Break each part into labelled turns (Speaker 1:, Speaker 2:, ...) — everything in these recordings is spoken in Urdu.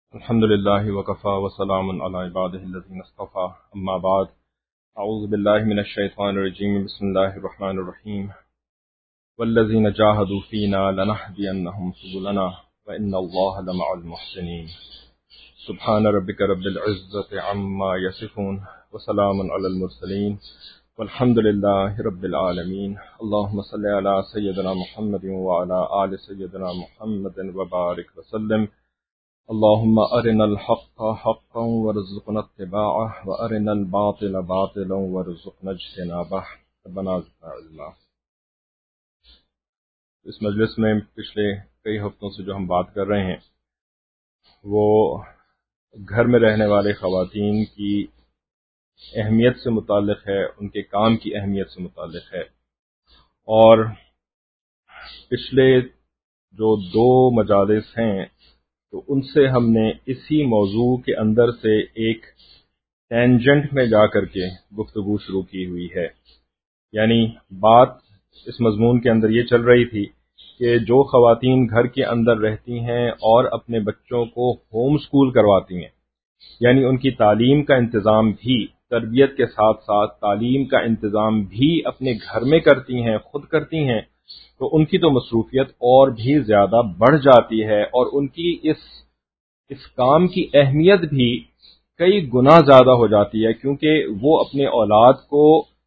Speaker 1: الحمد لله وكفى وسلام على عباده الذين اصطفى أما بعد. أعوذ بالله من الشيطان الرجيم. بسم الله الرحمن الرحيم. والذين جاهدوا فينا لنهدينهم سبلنا وإن الله لمع المحسنين. سبحان ربك رب العزة عما يصفون وسلام على المرسلين والحمد لله رب العالمين. اللهم صل على سيدنا محمد وعلى آل سيدنا محمد وبارك وسلم. اللهم أرنا الحق حقا وارزقنا اتباعه وأرنا الباطل باطلا وارزقنا اجتنابه. ربنا زدنا علما. اس مجلس میں پچھلے کئی ہفتوں سے جو ہم بات کر رہے ہیں وہ گھر میں رہنے والے خواتین کی اہمیت سے متعلق ہے، ان کے کام کی اہمیت سے متعلق ہے، اور پچھلے جو دو مجالس ہیں تو ان سے ہم نے اسی موضوع کے اندر سے ایک ٹینجنٹ میں جا کر کے گفتگو شروع کی ہوئی ہے. یعنی بات اس مضمون کے اندر یہ چل رہی تھی کہ جو خواتین گھر کے اندر رہتی ہیں اور اپنے بچوں کو ہوم سکول کرواتی ہیں، یعنی ان کی تعلیم کا انتظام بھی، تربیت کے ساتھ ساتھ تعلیم کا انتظام بھی اپنے گھر میں کرتی ہیں، خود کرتی ہیں، تو ان کی تو مصروفیت اور بھی زیادہ بڑھ جاتی ہے، اور ان کی اس کام کی اہمیت بھی کئی گنا زیادہ ہو جاتی ہے، کیونکہ وہ اپنے اولاد کو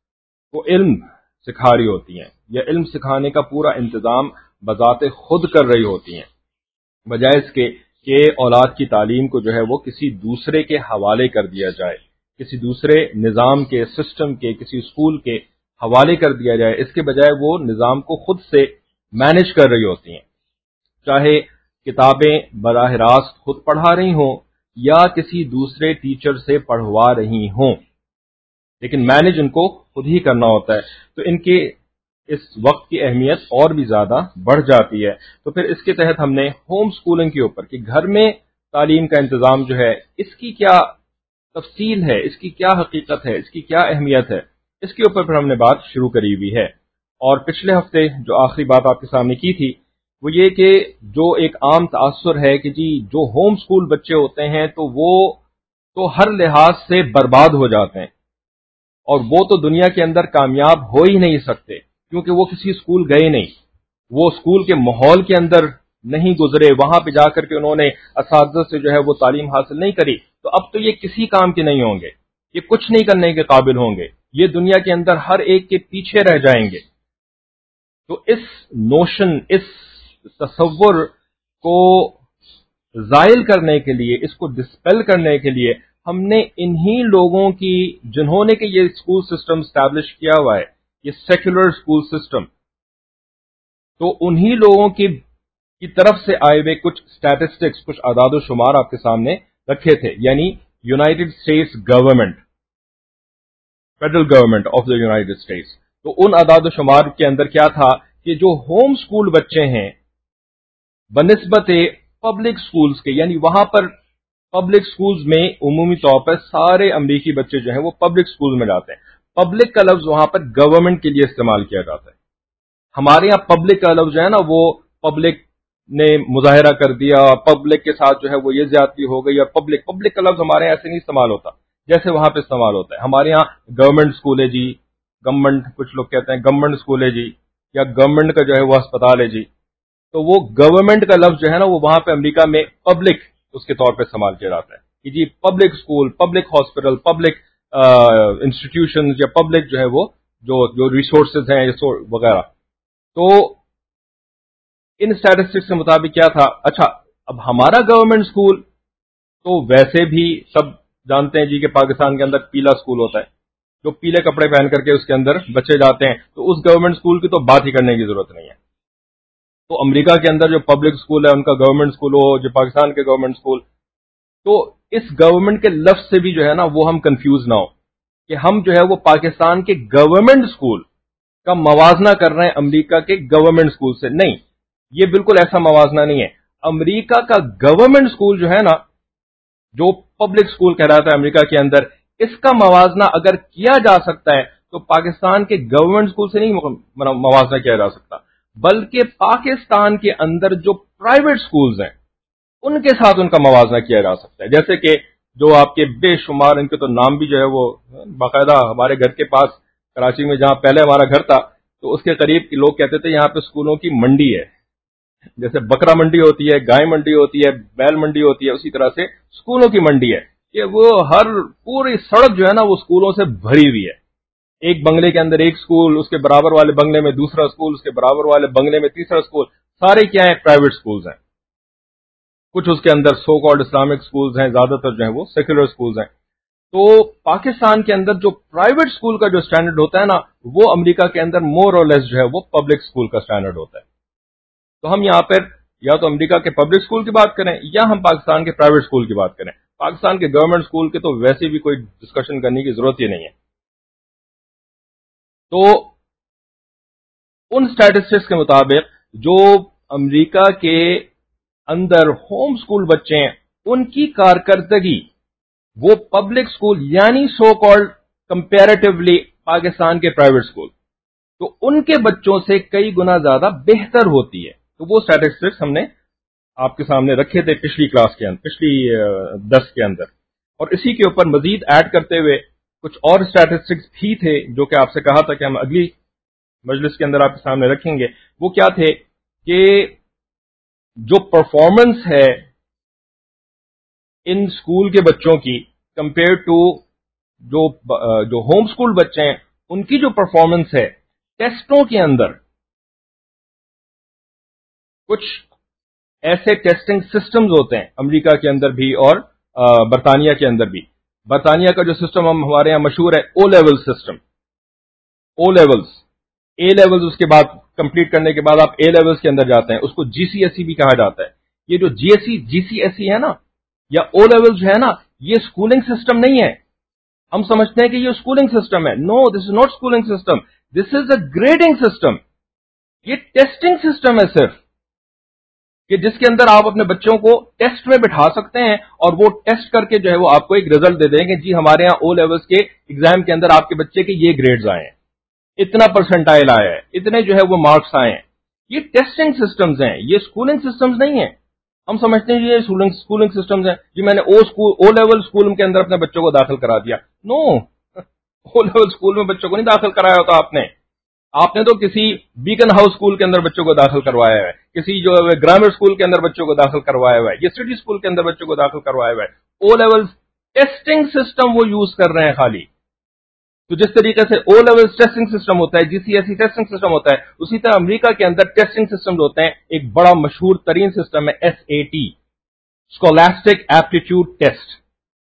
Speaker 1: علم سکھا رہی ہوتی ہیں، یا علم سکھانے کا پورا انتظام بذات خود کر رہی ہوتی ہیں، بجائے اس کے کہ اولاد کی تعلیم کو جو ہے وہ کسی دوسرے کے حوالے کر دیا جائے، کسی دوسرے نظام کے، سسٹم کے، کسی اسکول کے حوالے کر دیا جائے. اس کے بجائے وہ نظام کو خود سے مینج کر رہی ہوتی ہیں، چاہے کتابیں براہ راست خود پڑھا رہی ہوں یا کسی دوسرے ٹیچر سے پڑھوا رہی ہوں، لیکن مینج ان کو خود ہی کرنا ہوتا ہے. تو ان کے اس وقت کی اہمیت اور بھی زیادہ بڑھ جاتی ہے. تو پھر اس کے تحت ہم نے ہوم سکولنگ کے اوپر کہ گھر میں تعلیم کا انتظام جو ہے اس کی کیا تفصیل ہے، اس کی کیا حقیقت ہے، اس کی کیا اہمیت ہے، اس کے اوپر پھر ہم نے بات شروع کری ہوئی ہے. اور پچھلے ہفتے جو آخری بات آپ کے سامنے کی تھی وہ یہ کہ جو ایک عام تاثر ہے کہ جی جو ہوم سکول بچے ہوتے ہیں تو وہ تو ہر لحاظ سے برباد ہو جاتے ہیں، اور وہ تو دنیا کے اندر کامیاب ہو ہی نہیں سکتے، کیونکہ وہ کسی اسکول گئے نہیں، وہ اسکول کے ماحول کے اندر نہیں گزرے، وہاں پہ جا کر کے انہوں نے اساتذہ سے جو ہے وہ تعلیم حاصل نہیں کری، تو اب تو یہ کسی کام کے نہیں ہوں گے، یہ کچھ نہیں کرنے کے قابل ہوں گے، یہ دنیا کے اندر ہر ایک کے پیچھے رہ جائیں گے. تو اس نوشن، اس تصور کو زائل کرنے کے لیے، اس کو ڈسپیل کرنے کے لیے ہم نے انہی لوگوں کی، جنہوں نے کہ یہ اسکول سسٹم اسٹیبلش کیا ہوا ہے، یہ سیکولر اسکول سسٹم، تو انہی لوگوں کی طرف سے آئے ہوئے کچھ اسٹیٹسٹکس، کچھ اعداد و شمار آپ کے سامنے رکھے تھے. یعنی United States government, federal government of the United States, تو ان اعداد و شمار کے اندر کیا تھا کہ جو ہوم سکول بچے ہیں بنسبت پبلک سکولز کے، یعنی وہاں پر پبلک سکولز میں عمومی طور پر سارے امریکی بچے جو ہیں وہ پبلک سکول میں جاتے ہیں. پبلک کا لفظ وہاں پر گورنمنٹ کے لیے استعمال کیا جاتا ہے. ہمارے یہاں پبلک کا لفظ جو ہے نا وہ پبلک نے مظاہرہ کر دیا، پبلک کے ساتھ جو ہے وہ یہ زیادتی ہو گئی، اور پبلک کا لفظ ہمارے یہاں ایسے نہیں استعمال ہوتا جیسے وہاں پہ استعمال ہوتا ہے. ہمارے یہاں گورنمنٹ اسکول ہے جی، گورنمنٹ، کچھ لوگ کہتے ہیں گورنمنٹ اسکول ہے جی، یا گورنمنٹ کا جو ہے وہ اسپتال ہے جی، تو وہ گورنمنٹ کا لفظ جو ہے نا وہ وہاں پہ امریکہ میں پبلک اس کے طور پہ استعمال کیا جاتا ہے کہ جی public school, public hospital, public institution, یا پبلک جو ہے وہ جو ریسورسز ہیں وغیرہ. تو ان اسٹیٹسٹکس کے مطابق کیا تھا، اچھا اب ہمارا گورنمنٹ اسکول تو ویسے بھی سب جانتے ہیں جی کہ پاکستان کے اندر پیلا اسکول ہوتا ہے، جو پیلے کپڑے پہن کر کے اس کے اندر بچے جاتے ہیں، تو اس گورنمنٹ اسکول کی تو بات ہی کرنے کی ضرورت نہیں ہے. تو امریکہ کے اندر جو پبلک اسکول ہے ان کا گورنمنٹ اسکول ہو، جو پاکستان کے گورنمنٹ اسکول، تو اس گورنمنٹ کے لفظ سے بھی جو ہے نا وہ ہم کنفیوز نہ ہو کہ ہم جو ہے وہ پاکستان کے گورنمنٹ اسکول کا موازنہ کر رہے ہیں امریکہ کے گورنمنٹ اسکول سے. نہیں، یہ بالکل ایسا موازنہ نہیں ہے. امریکہ کا گورنمنٹ اسکول جو ہے نا، جو پبلک اسکول کہلاتا ہے امریکہ کے اندر، اس کا موازنہ اگر کیا جا سکتا ہے تو پاکستان کے گورنمنٹ اسکول سے نہیں موازنہ کیا جا سکتا، بلکہ پاکستان کے اندر جو پرائیویٹ اسکولز ہیں ان کے ساتھ ان کا موازنہ کیا جا سکتا ہے. جیسے کہ جو آپ کے بے شمار ان کے تو نام بھی جو ہے وہ باقاعدہ ہمارے گھر کے پاس کراچی میں جہاں پہلے ہمارا گھر تھا تو اس کے قریب کے لوگ کہتے تھے یہاں پہ اسکولوں کی منڈی ہے. جیسے بکرا منڈی ہوتی ہے، گائے منڈی ہوتی ہے، بیل منڈی ہوتی ہے، اسی طرح سے اسکولوں کی منڈی ہے کہ وہ ہر پوری سڑک جو ہے نا وہ اسکولوں سے بھری ہوئی ہے. ایک بنگلے کے اندر ایک اسکول، اس کے برابر والے بنگلے میں دوسرا اسکول، اس کے برابر والے بنگلے میں تیسرا اسکول. سارے کیا ہیں؟ پرائیویٹ اسکولز ہیں. کچھ اس کے اندر سو کالڈ اسلامک اسکولز ہیں، زیادہ تر جو ہیں وہ سیکولر اسکولز ہیں. تو پاکستان کے اندر جو پرائیویٹ اسکول کا جو اسٹینڈرڈ ہوتا ہے نا وہ امریکہ کے اندر مور اور لیس جو ہے وہ پبلک اسکول کا اسٹینڈرڈ ہوتا ہے. تو ہم یہاں پر یا تو امریکہ کے پبلک اسکول کی بات کریں یا ہم پاکستان کے پرائیویٹ اسکول کی بات کریں. پاکستان کے گورنمنٹ اسکول کے تو ویسے بھی کوئی ڈسکشن کرنے کی ضرورت ہی نہیں ہے. تو ان اسٹیٹسٹکس کے مطابق جو امریکہ کے اندر ہوم اسکول بچے ہیں ان کی کارکردگی وہ پبلک اسکول یعنی سو کالڈ کمپیریٹیولی پاکستان کے پرائیویٹ اسکول تو ان کے بچوں سے کئی گنا زیادہ بہتر ہوتی ہے. تو وہ اسٹیٹسٹکس ہم نے آپ کے سامنے رکھے تھے پچھلی کلاس کے اندر، پچھلی درس کے اندر. اور اسی کے اوپر مزید ایڈ کرتے ہوئے کچھ اور اسٹیٹسٹکس بھی تھے جو کہ آپ سے کہا تھا کہ ہم اگلی مجلس کے اندر آپ کے سامنے رکھیں گے. وہ کیا تھے کہ جو پرفارمنس ہے ان اسکول کے بچوں کی کمپیئر ٹو جو ہوم اسکول بچے ہیں ان کی جو پرفارمنس ہے ٹیسٹوں کے اندر، کچھ ایسے ٹیسٹنگ سسٹمز ہوتے ہیں امریکہ کے اندر بھی اور برطانیہ کے اندر بھی. برطانیہ کا جو سسٹم ہمارے یہاں مشہور ہے O level system. O levels, A levels اس کے بعد کمپلیٹ کرنے کے بعد آپ اے لیولز کے اندر جاتے ہیں، اس کو جی سی ایس سی بھی کہا جاتا ہے. یہ جو جی سی ایس سی ہے نا یا او لیول جو ہے نا یہ اسکولنگ سسٹم نہیں ہے. ہم سمجھتے ہیں کہ یہ اسکولنگ سسٹم ہے. No, this is not schooling system, this is a grading system. یہ ٹیسٹنگ سسٹم ہے صرف کہ جس کے اندر آپ اپنے بچوں کو ٹیسٹ میں بٹھا سکتے ہیں اور وہ ٹیسٹ کر کے جو ہے وہ آپ کو ایک رزلٹ دے دیں گے جی ہمارے ہاں او لیولز کے ایگزام کے اندر آپ کے بچے کے یہ گریڈز آئے ہیں، اتنا پرسنٹائل آیا ہے، اتنے جو ہے وہ مارکس آئے ہیں. یہ ٹیسٹنگ سسٹمز ہیں، یہ اسکولنگ سسٹمز نہیں ہیں. ہم سمجھتے ہیں یہ اسکولنگ سسٹمز ہیں جی میں نے او لیول اسکول کے اندر اپنے بچوں کو داخل کرا دیا. نو، او لیول اسکول میں بچوں کو نہیں داخل کرایا ہوتا آپ نے تو کسی بیکن ہاؤس اسکول کے اندر بچوں کو داخل کروایا ہے، کسی جو گرامر اسکول کے اندر بچوں کو داخل کروایا ہوا ہے، یا سٹی اسکول کے اندر بچوں کو داخل کروایا ہوا ہے. او لیول ٹیسٹنگ سسٹم وہ یوز کر رہے ہیں خالی. تو جس طریقے سے او لیول ٹیسٹنگ سسٹم ہوتا ہے، G C S E testing system ہوتا ہے، اسی طرح امریکہ کے اندر ٹیسٹنگ سسٹم ہوتے ہیں. ایک بڑا مشہور ترین سسٹم ہے S A T, scholastic aptitude test.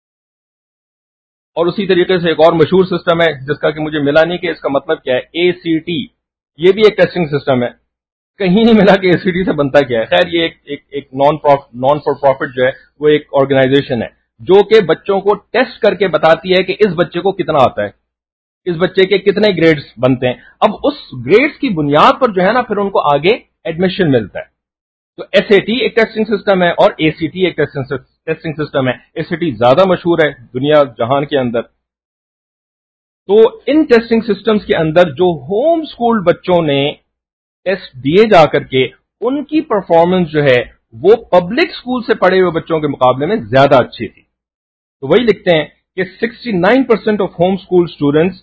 Speaker 1: اور اسی طریقے سے ایک اور مشہور سسٹم ہے جس کا کہ مجھے ملا نہیں کہ اس کا مطلب کیا ہے، اے سی ٹی. یہ بھی ایک ٹیسٹنگ سسٹم ہے، کہیں نہیں ملا کہ اے سی ٹی سے بنتا کیا ہے. خیر یہ ایک نان فار پروفٹ جو ہے وہ ایک آرگنائزیشن ہے جو کہ بچوں کو ٹیسٹ کر کے بتاتی ہے کہ اس بچے کو کتنا آتا ہے، اس بچے کے کتنے گریڈز بنتے ہیں. اب اس گریڈز کی بنیاد پر جو ہے نا پھر ان کو آگے ایڈمیشن ملتا ہے. تو ایس اے ٹی ایک ٹیسٹنگ سسٹم ہے اور اے سی ٹی ایک ٹیسٹنگ سسٹم ہے. اے سی ٹی زیادہ مشہور ہے دنیا جہان کے اندر. تو ان ٹیسٹنگ سسٹمز کے اندر جو ہوم اسکول بچوں نے ٹیسٹ دیے جا کر کے ان کی پرفارمنس جو ہے وہ پبلک اسکول سے پڑھے ہوئے بچوں کے مقابلے میں زیادہ اچھی تھی. تو وہی لکھتے ہیں کہ 69% of home school students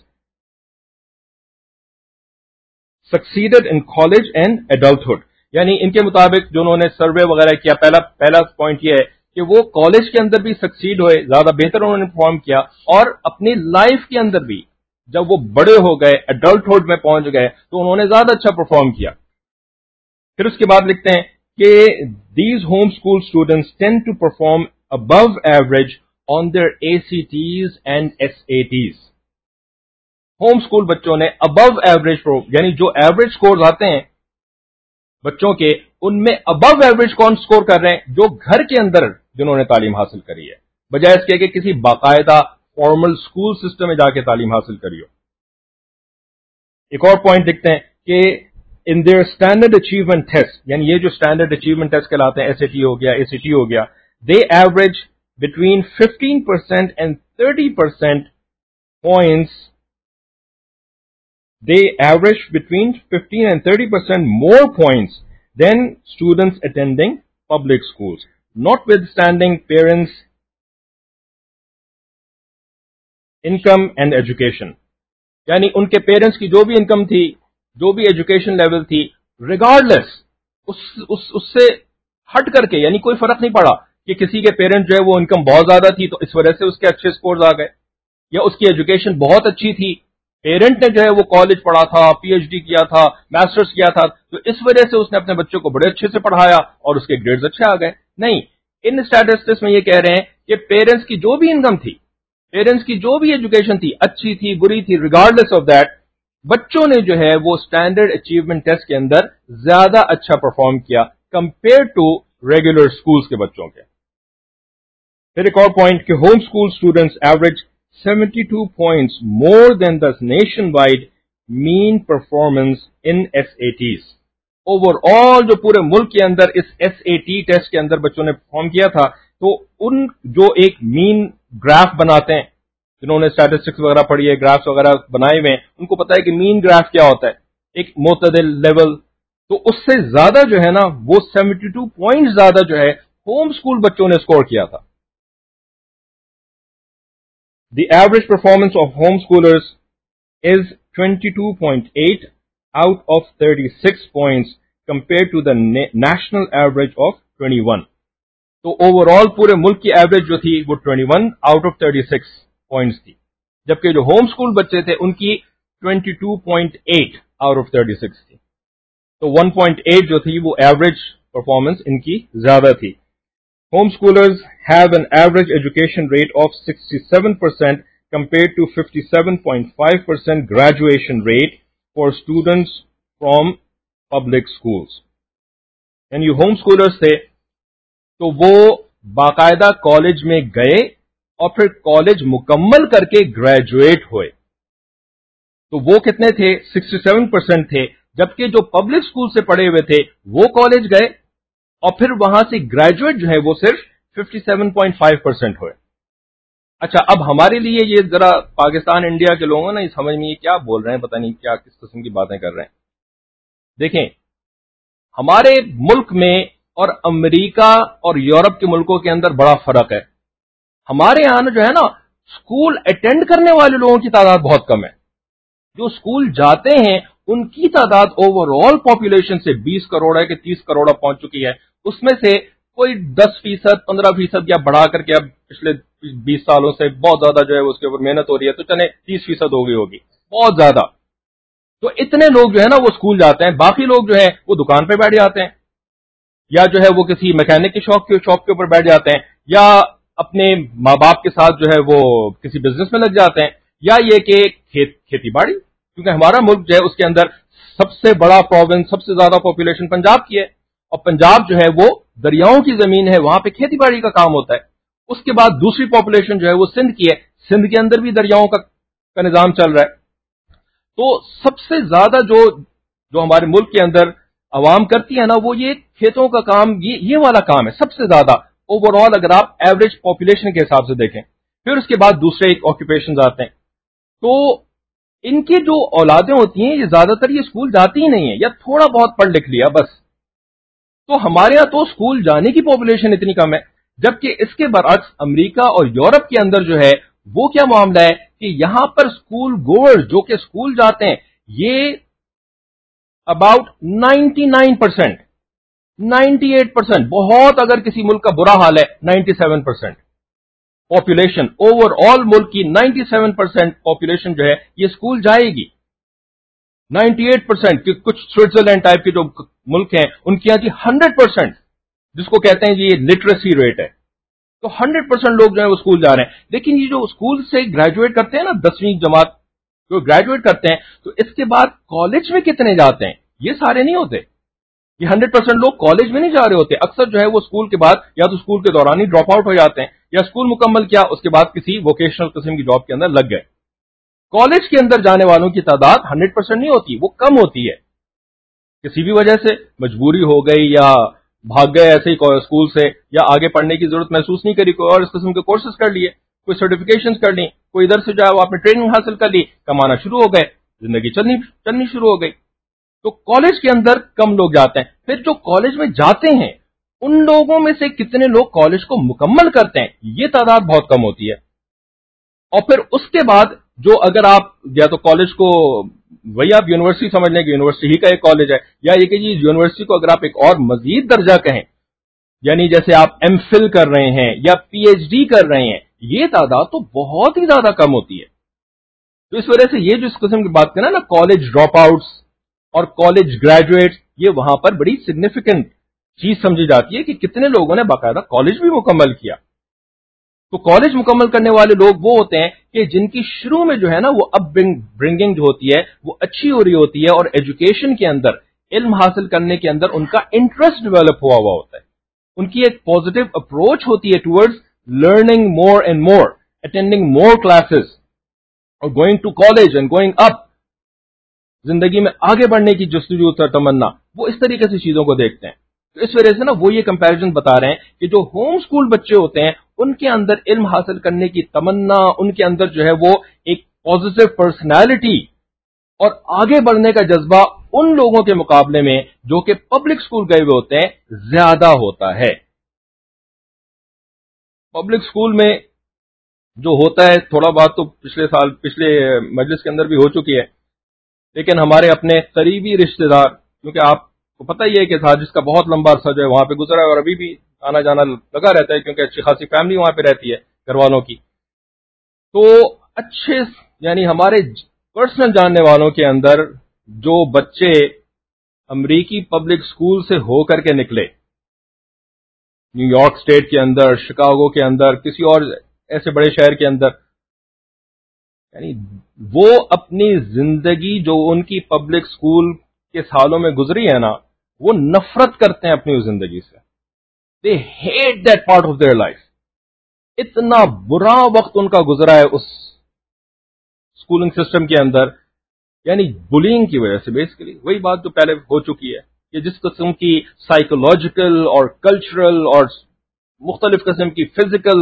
Speaker 1: succeeded in college and adulthood. یعنی ان کے مطابق جو انہوں نے سروے وغیرہ کیا، پہلا پوائنٹ یہ ہے کہ وہ کالج کے اندر بھی سکسیڈ ہوئے، زیادہ بہتر انہوں نے پرفارم کیا، اور اپنی لائف کے اندر بھی جب وہ بڑے ہو گئے، ایڈلٹہڈ میں پہنچ گئے تو انہوں نے زیادہ اچھا پرفارم کیا. پھر اس کے بعد لکھتے ہیں کہ these home school students tend to perform above average on their A C Ts and S A Ts. Home school بچوں نے ابو ایوریج یعنی جو ایوریج سکورز آتے ہیں بچوں کے ان میں ابو ایوریج کون سکور کر رہے ہیں؟ جو گھر کے اندر جنہوں نے تعلیم حاصل کری ہے، بجائے اس کے کہ کسی باقاعدہ فارمل اسکول سسٹم میں جا کے تعلیم حاصل کری ہو. ایک اور پوائنٹ دیکھتے ہیں کہ in their standard achievement test, یعنی یہ جو اسٹینڈرڈ اچیومنٹ ٹیسٹ کہلاتے ہیں، ایس اے ٹی ہو گیا، اے سی ٹی ہو گیا، they average between 15% and 30% points. They average between 15 and 30% more points than students attending public schools. notwithstanding parents' income and education. یعنی ان کے پیرنٹس کی جو بھی انکم تھی، جو بھی ایجوکیشن لیول تھی، ریگارڈلیس اس سے ہٹ کر کے، یعنی کوئی فرق نہیں پڑا کہ کسی کے پیرنٹ جو ہے وہ انکم بہت زیادہ تھی تو اس وجہ سے اس کے اچھے سکورز آ گئے، یا اس کی ایجوکیشن بہت اچھی تھی، پیرنٹ نے جو ہے وہ کالج پڑھا تھا، پی ایچ ڈی کیا تھا، ماسٹرز کیا تھا، تو اس وجہ سے اس نے اپنے بچوں کو بڑے اچھے سے پڑھایا اور اس کے گریڈز اچھے آ گئے. نہیں، ان اسٹیٹسٹکس میں یہ کہہ رہے ہیں کہ پیرنٹس کی جو بھی انکم تھی، پیرنٹس کی جو بھی ایجوکیشن تھی، اچھی تھی بری تھی، ریگارڈلیس آف دیٹ، بچوں نے جو ہے وہ اسٹینڈرڈ اچیومنٹ ٹیسٹ کے اندر زیادہ اچھا پرفارم کیا کمپیئر ٹو ریگولر اسکولس کے بچوں کے. پھر ایک اور پوائنٹ کہ home school students average 72 points more than the nationwide mean performance in SATs. Overall جو پورے ملک کے اندر اس SAT ٹیسٹ کے اندر بچوں نے پرفارم کیا تھا، تو ان جو ایک مین گراف بناتے ہیں، جنہوں نے اسٹیٹسٹکس وغیرہ پڑھی ہے، گرافس وغیرہ بنائے ہوئے ہیں، ان کو پتا ہے کہ مین گراف کیا ہوتا ہے، ایک معتدل لیول. تو اس سے زیادہ جو ہے نا وہ 72 پوائنٹ زیادہ جو ہے ہوم اسکول بچوں نے اسکور کیا تھا. The average performance of homeschoolers is 22.8 out of 36 points compared to the national average of 21. تو اوور آل پورے ملک کی ایوریج جو تھی وہ 21 آؤٹ آف 36 پوائنٹس تھی، جبکہ جو ہوم اسکول بچے تھے ان کی 22.8 آؤٹ آف 36 تھی. تو 1.8 جو تھی وہ ایوریج پرفارمنس ان کی زیادہ تھی. Homeschoolers have an average education rate of 67% compared to 57.5% graduation rate for students from public schools. یعنی homeschoolers تھے تو وہ باقاعدہ کالج میں گئے اور پھر کالج مکمل کر کے گریجویٹ ہوئے. تو وہ کتنے تھے؟ 67% تھے، جبکہ جو پبلک اسکول سے پڑھے ہوئے تھے وہ کالج گئے اور پھر وہاں سے گریجویٹ جو ہے وہ صرف 57.5% ہوئے. اچھا، اب ہمارے لیے یہ ذرا پاکستان انڈیا کے لوگوں نا یہ سمجھ میں یہ کیا بول رہے ہیں، پتہ نہیں کیا کس قسم کی باتیں کر رہے ہیں. دیکھیں، ہمارے ملک میں اور امریکہ اور یورپ کے ملکوں کے اندر بڑا فرق ہے. ہمارے یہاں جو ہے نا اسکول اٹینڈ کرنے والے لوگوں کی تعداد بہت کم ہے. جو اسکول جاتے ہیں ان کی تعداد اوور آل پاپولیشن سے 20 کروڑ ہے کہ 30 کروڑ پہنچ چکی ہے. اس میں سے کوئی 10%، 15% یا بڑھا کر کے اب پچھلے 20 سالوں سے بہت زیادہ جو ہے اس کے اوپر محنت ہو رہی ہے تو چلے 30% ہو گئی ہوگی، بہت زیادہ. تو اتنے لوگ جو ہے نا وہ اسکول جاتے ہیں، باقی لوگ جو ہے وہ دکان پہ بیٹھ جاتے ہیں، یا جو ہے وہ کسی میکینک کے شاپ کے اوپر بیٹھ جاتے ہیں، یا اپنے ماں باپ کے ساتھ جو ہے وہ کسی بزنس میں لگ جاتے ہیں، یا یہ کہ کھیتی باڑی، کیونکہ ہمارا ملک جو ہے اس کے اندر سب سے بڑا پروونس، سب سے زیادہ پاپولیشن پنجاب کی ہے، اور پنجاب جو ہے وہ دریاؤں کی زمین ہے، وہاں پہ کھیتی باڑی کا کام ہوتا ہے. اس کے بعد دوسری پاپولیشن جو ہے وہ سندھ کی ہے، سندھ کے اندر بھی دریاؤں کا نظام چل رہا ہے. تو سب سے زیادہ جو ہمارے ملک کے اندر عوام کرتی ہے نا وہ یہ کھیتوں کا کام، یہ والا کام ہے سب سے زیادہ اوور آل اگر آپ ایوریج پاپولیشن کے حساب سے دیکھیں. پھر اس کے بعد دوسرے ایک آکوپیشنز آتے ہیں. تو ان کی جو اولادیں ہوتی ہیں یہ زیادہ تر یہ اسکول جاتی ہی نہیں ہے، یا تھوڑا بہت پڑھ لکھ لیا بس. تو ہمارے ہاں تو اسکول جانے کی پاپولیشن اتنی کم ہے، جبکہ اس کے برعکس امریکہ اور یورپ کے اندر جو ہے وہ کیا معاملہ ہے کہ یہاں پر اسکول گوئر جو کہ اسکول جاتے ہیں یہ اباؤٹ 99%، 98%، بہت اگر کسی ملک کا برا حال ہے 97% پاپولیشن، اوور آل ملک کی 97% پاپولیشن جو ہے یہ اسکول جائے گی. 98% کہ کچھ سوئٹزرلینڈ ٹائپ کے جو ملک ہیں ان کی یہاں کی 100%، جس کو کہتے ہیں جی یہ لٹریسی ریٹ ہے، تو 100% لوگ جو ہیں وہ اسکول جا رہے ہیں. لیکن یہ جو اسکول سے گریجویٹ کرتے ہیں نا 10ویں جماعت جو گریجویٹ کرتے ہیں، تو اس کے بعد کالج میں کتنے جاتے ہیں؟ یہ سارے نہیں ہوتے. یہ 100% لوگ کالج میں نہیں جا رہے ہوتے. اکثر جو ہے وہ اسکول کے بعد یا تو اسکول کے دوران ہی ڈراپ آؤٹ ہو جاتے ہیں، یا اسکول مکمل کیا اس کے بعد کسی ووکیشنل قسم کی جاب کے اندر لگ گئے. کالج کے اندر جانے والوں کی تعداد 100% نہیں ہوتی، وہ کم ہوتی ہے. کسی بھی وجہ سے مجبوری ہو گئی یا بھاگ گئے ایسے ہی اسکول سے، یا آگے پڑھنے کی ضرورت محسوس نہیں کری، کوئی اور اس قسم کے کورسز کر لیے، کوئی سرٹیفکیشنز کر لی، کوئی ادھر سے جو ہے آپ نے ٹریننگ حاصل کر لی، کمانا شروع ہو گئے، زندگی چلنی شروع ہو گئی. تو کالج کے اندر کم لوگ جاتے ہیں. پھر جو کالج میں جاتے ہیں ان لوگوں میں سے کتنے لوگ کالج کو مکمل کرتے ہیں، یہ تعداد بہت کم ہوتی ہے. اور پھر اس کے بعد جو اگر آپ یا تو کالج کو وہی آپ یونیورسٹی سمجھ لیں کہ یونیورسٹی ہی کا ایک کالج ہے، یا یہ کہ یونیورسٹی کو اگر آپ ایک اور مزید درجہ کہیں، یعنی جیسے آپ ایم فل کر رہے ہیں یا پی ایچ ڈی کر رہے ہیں، یہ تعداد تو بہت ہی زیادہ کم ہوتی ہے. تو اس وجہ سے یہ جو اس قسم کی بات کریں نا کالج ڈراپ آؤٹس اور کالج گریجویٹس، یہ وہاں پر بڑی سگنیفیکنٹ چیز سمجھی جاتی ہے کہ کتنے لوگوں نے باقاعدہ کالج بھی مکمل کیا. تو کالج مکمل کرنے والے لوگ وہ ہوتے ہیں کہ جن کی شروع میں جو ہے نا وہ اپ برنگنگ جو ہوتی ہے وہ اچھی ہو رہی ہوتی ہے، اور ایجوکیشن کے اندر، علم حاصل کرنے کے اندر ان کا انٹرسٹ ڈیولپ ہوا ہوتا ہے. ان کی ایک پازیٹو اپروچ ہوتی ہے towards learning more and more, attending more classes اور going to college and going up. زندگی میں آگے بڑھنے کی جستجو اور تمنا، وہ اس طریقے سے چیزوں کو دیکھتے ہیں. تو اس وجہ سے نا وہ یہ کمپیریزن بتا رہے ہیں کہ جو ہوم سکول بچے ہوتے ہیں ان کے اندر علم حاصل کرنے کی تمنا، ان کے اندر جو ہے وہ ایک پازیٹو پرسنالٹی اور آگے بڑھنے کا جذبہ ان لوگوں کے مقابلے میں جو کہ پبلک سکول گئے ہوئے ہوتے ہیں زیادہ ہوتا ہے. پبلک سکول میں جو ہوتا ہے تھوڑا بات تو پچھلے مجلس کے اندر بھی ہو چکی ہے، لیکن ہمارے اپنے قریبی رشتہ دار، کیونکہ آپ کو پتہ ہی ہے کہ جس کا بہت لمبا عرصہ جو ہے وہاں پہ گزرا ہے اور ابھی بھی آنا جانا لگا رہتا ہے کیونکہ اچھی خاصی فیملی وہاں پہ رہتی ہے گھر والوں کی. تو اچھے یعنی ہمارے پرسنل جاننے والوں کے اندر جو بچے امریکی پبلک سکول سے ہو کر کے نکلے، نیو یارک اسٹیٹ کے اندر، شکاگو کے اندر، کسی اور ایسے بڑے شہر کے اندر، یعنی وہ اپنی زندگی جو ان کی پبلک سکول کے سالوں میں گزری ہے نا، وہ نفرت کرتے ہیں اپنی اس زندگی سے. They hate that part of their life. اتنا برا وقت ان کا گزرا ہے اس اسکولنگ سسٹم کے اندر، یعنی بلینگ کی وجہ سے. بیسیکلی وہی بات جو پہلے ہو چکی ہے کہ جس قسم کی سائیکولوجیکل اور کلچرل اور مختلف قسم کی فزیکل،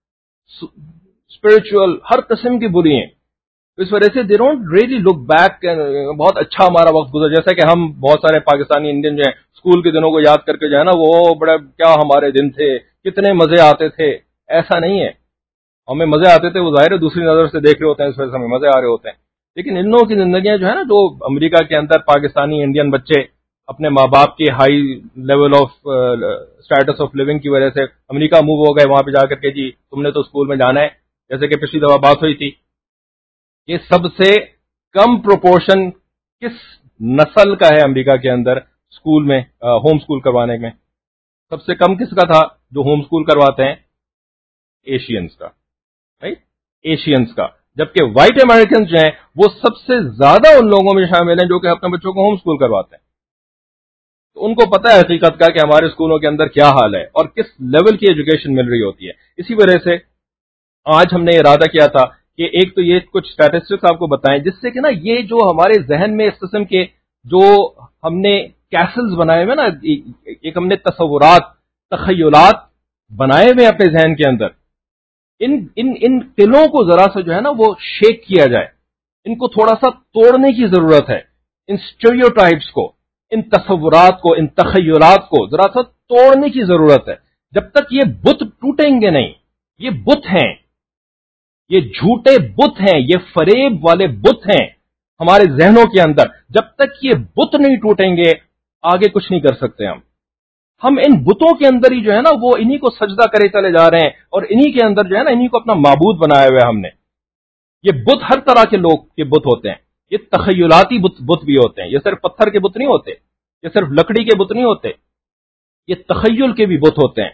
Speaker 1: اسپرچل، ہر قسم کی بری ہیں. اس وجہ سے they don't really look back, بہت اچھا ہمارا وقت گزر، جیسا کہ ہم بہت سارے پاکستانی انڈین جو ہیں اسکول کے دنوں کو یاد کر کے جو ہے نا وہ بڑا کیا ہمارے دن تھے، کتنے مزے آتے تھے. ایسا نہیں ہے، ہمیں مزے آتے تھے وہ ظاہر ہے دوسری نظر سے دیکھ رہے ہوتے ہیں، اس وجہ سے ہمیں مزے آ رہے ہوتے ہیں. لیکن ان لوگوں کی زندگیاں جو ہے نا، جو امریکہ کے اندر پاکستانی انڈین بچے اپنے ماں باپ کے high level of status of living کی وجہ سے امریکہ موو ہو گئے، وہاں پہ جا کر کے جی تم نے تو اسکول میں جانا ہے. جیسے کہ پچھلی دفعہ بات ہوئی تھی، یہ سب سے کم پروپورشن کس نسل کا ہے امریکہ کے اندر اسکول میں ہوم اسکول کروانے میں؟ سب سے کم کس کا تھا جو ہوم اسکول کرواتے ہیں؟ ایشینز کا، رائٹ؟ ایشینز کا. جبکہ وائٹ امریکنز جو ہیں وہ سب سے زیادہ ان لوگوں میں شامل ہیں جو کہ اپنے بچوں کو ہوم اسکول کرواتے ہیں. تو ان کو پتہ ہے حقیقت کا کہ ہمارے اسکولوں کے اندر کیا حال ہے اور کس لیول کی ایجوکیشن مل رہی ہوتی ہے. اسی وجہ سے آج ہم نے ارادہ کیا تھا کہ ایک تو یہ کچھ اسٹیٹسٹکس آپ کو بتائیں جس سے کہ نا یہ جو ہمارے ذہن میں اس قسم کے جو ہم نے کیسلز بنائے ہوئے نا، ایک ہم نے تصورات، تخیلات بنائے ہوئے اپنے ذہن کے اندر، ان قلعوں کو ذرا سا جو ہے نا وہ شیک کیا جائے. ان کو تھوڑا سا توڑنے کی ضرورت ہے. ان اسٹیریوٹائپس کو، ان تصورات کو، ان تخیلات کو ذرا سا توڑنے کی ضرورت ہے. جب تک یہ بت ٹوٹیں گے نہیں، یہ بت ہیں، یہ جھوٹے بت ہیں، یہ فریب والے بت ہیں ہمارے ذہنوں کے اندر. جب تک یہ بت نہیں ٹوٹیں گے آگے کچھ نہیں کر سکتے. ہم ان بتوں کے اندر ہی جو ہے نا وہ انہی کو سجدہ کرے چلے جا رہے ہیں اور انہی کے اندر جو ہے نا انہی کو اپنا معبود بنایا ہوا ہے ہم نے. یہ بت ہر طرح کے لوگ کے بت ہوتے ہیں. یہ تخیلاتی بت بھی ہوتے ہیں. یہ صرف پتھر کے بت نہیں ہوتے، یہ صرف لکڑی کے بت نہیں ہوتے، یہ تخیل کے بھی بت ہوتے ہیں.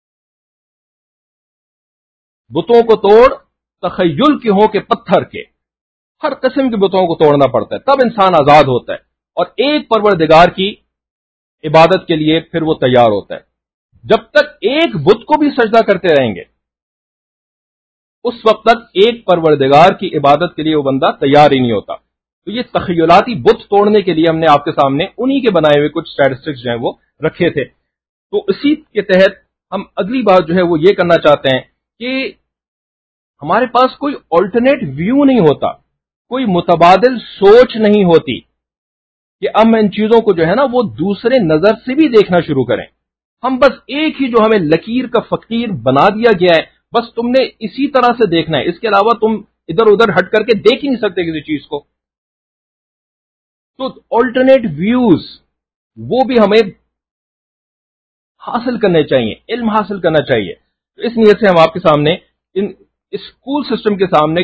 Speaker 1: بتوں کو توڑ، تخیل کے ہوں کہ پتھر کے، ہر قسم کے بتوں کو توڑنا پڑتا ہے، تب انسان آزاد ہوتا ہے اور ایک پروردگار کی عبادت کے لیے پھر وہ تیار ہوتا ہے. جب تک ایک بت کو بھی سجدہ کرتے رہیں گے اس وقت تک ایک پروردگار کی عبادت کے لیے وہ بندہ تیار ہی نہیں ہوتا. تو یہ تخیلاتی بت توڑنے کے لیے ہم نے آپ کے سامنے انہی کے بنائے ہوئے کچھ اسٹیٹسٹکس جو ہیں وہ رکھے تھے. تو اسی کے تحت ہم اگلی بات جو ہے وہ یہ کرنا چاہتے ہیں کہ ہمارے پاس کوئی آلٹرنیٹ ویو نہیں ہوتا، کوئی متبادل سوچ نہیں ہوتی کہ ہم ان چیزوں کو جو ہے نا وہ دوسرے نظر سے بھی دیکھنا شروع کریں. ہم بس ایک ہی جو ہمیں لکیر کا فقیر بنا دیا گیا ہے، بس تم نے اسی طرح سے دیکھنا ہے، اس کے علاوہ تم ادھر ادھر ہٹ کر کے دیکھ ہی نہیں سکتے کسی چیز کو. تو آلٹرنیٹ ویوز وہ بھی ہمیں حاصل کرنے چاہیے، علم حاصل کرنا چاہیے. تو اس نیت سے ہم آپ کے سامنے ان اسکول سسٹم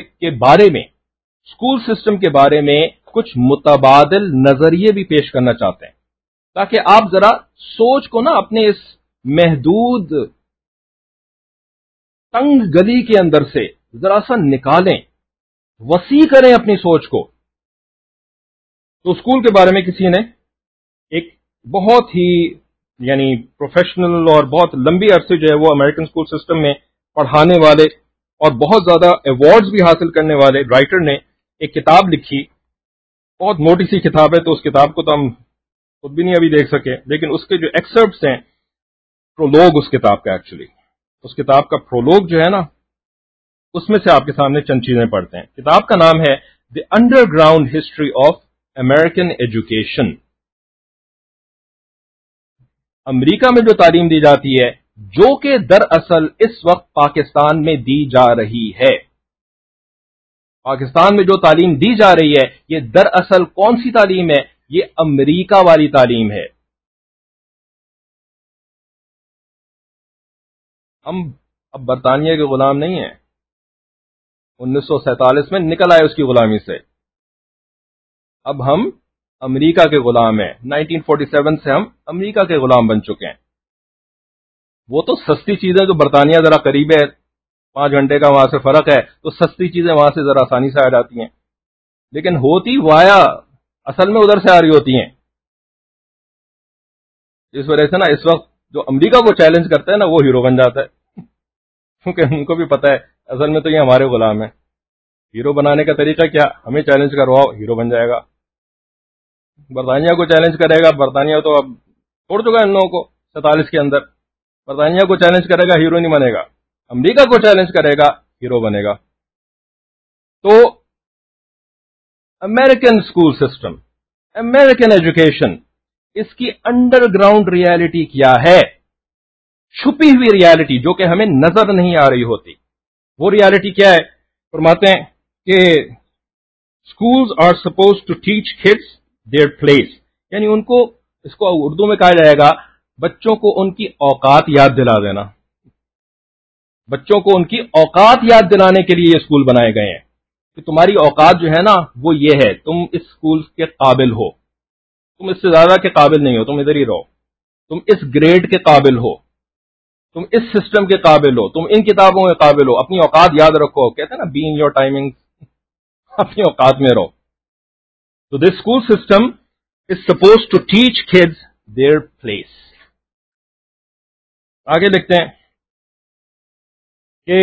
Speaker 1: کے بارے میں کچھ متبادل نظریے بھی پیش کرنا چاہتے ہیں، تاکہ آپ ذرا سوچ کو نا اپنے اس محدود تنگ گلی کے اندر سے ذرا سا نکالیں، وسیع کریں اپنی سوچ کو. تو اسکول کے بارے میں کسی نے ایک بہت ہی یعنی پروفیشنل اور بہت لمبی عرصے جو ہے وہ امریکن اسکول سسٹم میں پڑھانے والے اور بہت زیادہ ایوارڈز بھی حاصل کرنے والے رائٹر نے ایک کتاب لکھی. بہت موٹی سی کتاب ہے، تو اس کتاب کو تو ہم خود بھی نہیں ابھی دیکھ سکے، لیکن اس کے جو ایکسرپٹس ہیں، پرولوگ اس کتاب کا ایکچولی اس کتاب کا پرولوگ جو ہے نا، اس میں سے آپ کے سامنے چند چیزیں پڑھتے ہیں. کتاب کا نام ہے the underground history of American education. America میں جو تعلیم دی جاتی ہے، جو کہ دراصل اس وقت پاکستان میں دی جا رہی ہے. پاکستان میں جو تعلیم دی جا رہی ہے، یہ دراصل کون سی تعلیم ہے؟ یہ امریکہ والی تعلیم ہے. ہم اب برطانیہ کے غلام نہیں ہیں. 1947 میں نکل آئے اس کی غلامی سے. اب ہم امریکہ کے غلام ہیں. 1947 سے ہم امریکہ کے غلام بن چکے ہیں. وہ تو سستی چیزیں جو برطانیہ ذرا قریب ہے، 5 گھنٹے کا وہاں سے فرق ہے، تو سستی چیزیں وہاں سے ذرا آسانی سے آ جاتی ہیں، لیکن ہوتی وایا اصل میں ادھر سے آ رہی ہوتی ہیں. اس وجہ سے نا اس وقت جو امریکہ کو چیلنج کرتا ہے نا، وہ ہیرو بن جاتا ہے، کیونکہ ان کو بھی پتا ہے اصل میں تو یہ ہمارے غلام ہیں. ہیرو بنانے کا طریقہ کیا؟ ہمیں چیلنج کرواؤ، ہیرو بن جائے گا. برطانیہ کو چیلنج کرے گا، برطانیہ تو اب چھوڑ چکا ہے ان لوگوں کو 47 کے اندر. برطانیہ کو چیلنج کرے گا، ہیرو نہیں بنے گا. امریکہ کو چیلنج کرے گا، ہیرو بنے گا. تو American school system, American education, اس کی انڈر گراؤنڈ ریالٹی کیا ہے؟ چھپی ہوئی ریالٹی جو کہ ہمیں نظر نہیں آ رہی ہوتی. وہ ریالٹی کیا ہے؟ فرماتے ہیں کہ schools are supposed to teach kids their place، یعنی ان کو، اس کو اردو میں کہا جائے گا، بچوں کو ان کی اوقات یاد دلا دینا. بچوں کو ان کی اوقات یاد دلانے کے لیے یہ اسکول بنائے گئے ہیں کہ تمہاری اوقات جو ہے نا وہ یہ ہے، تم اس اسکول کے قابل ہو، تم اس سے زیادہ کے قابل نہیں ہو، تم ادھر ہی رہو، تم اس گریڈ کے قابل ہو، تم اس سسٹم کے قابل ہو، تم ان کتابوں کے قابل ہو. اپنی اوقات یاد رکھو، کہتے ہیں نا بی ان یور ٹائمنگ، اپنی اوقات میں رہو. تو this school system is suppose to teach kids their place. آگے لکھتے ہیں کہ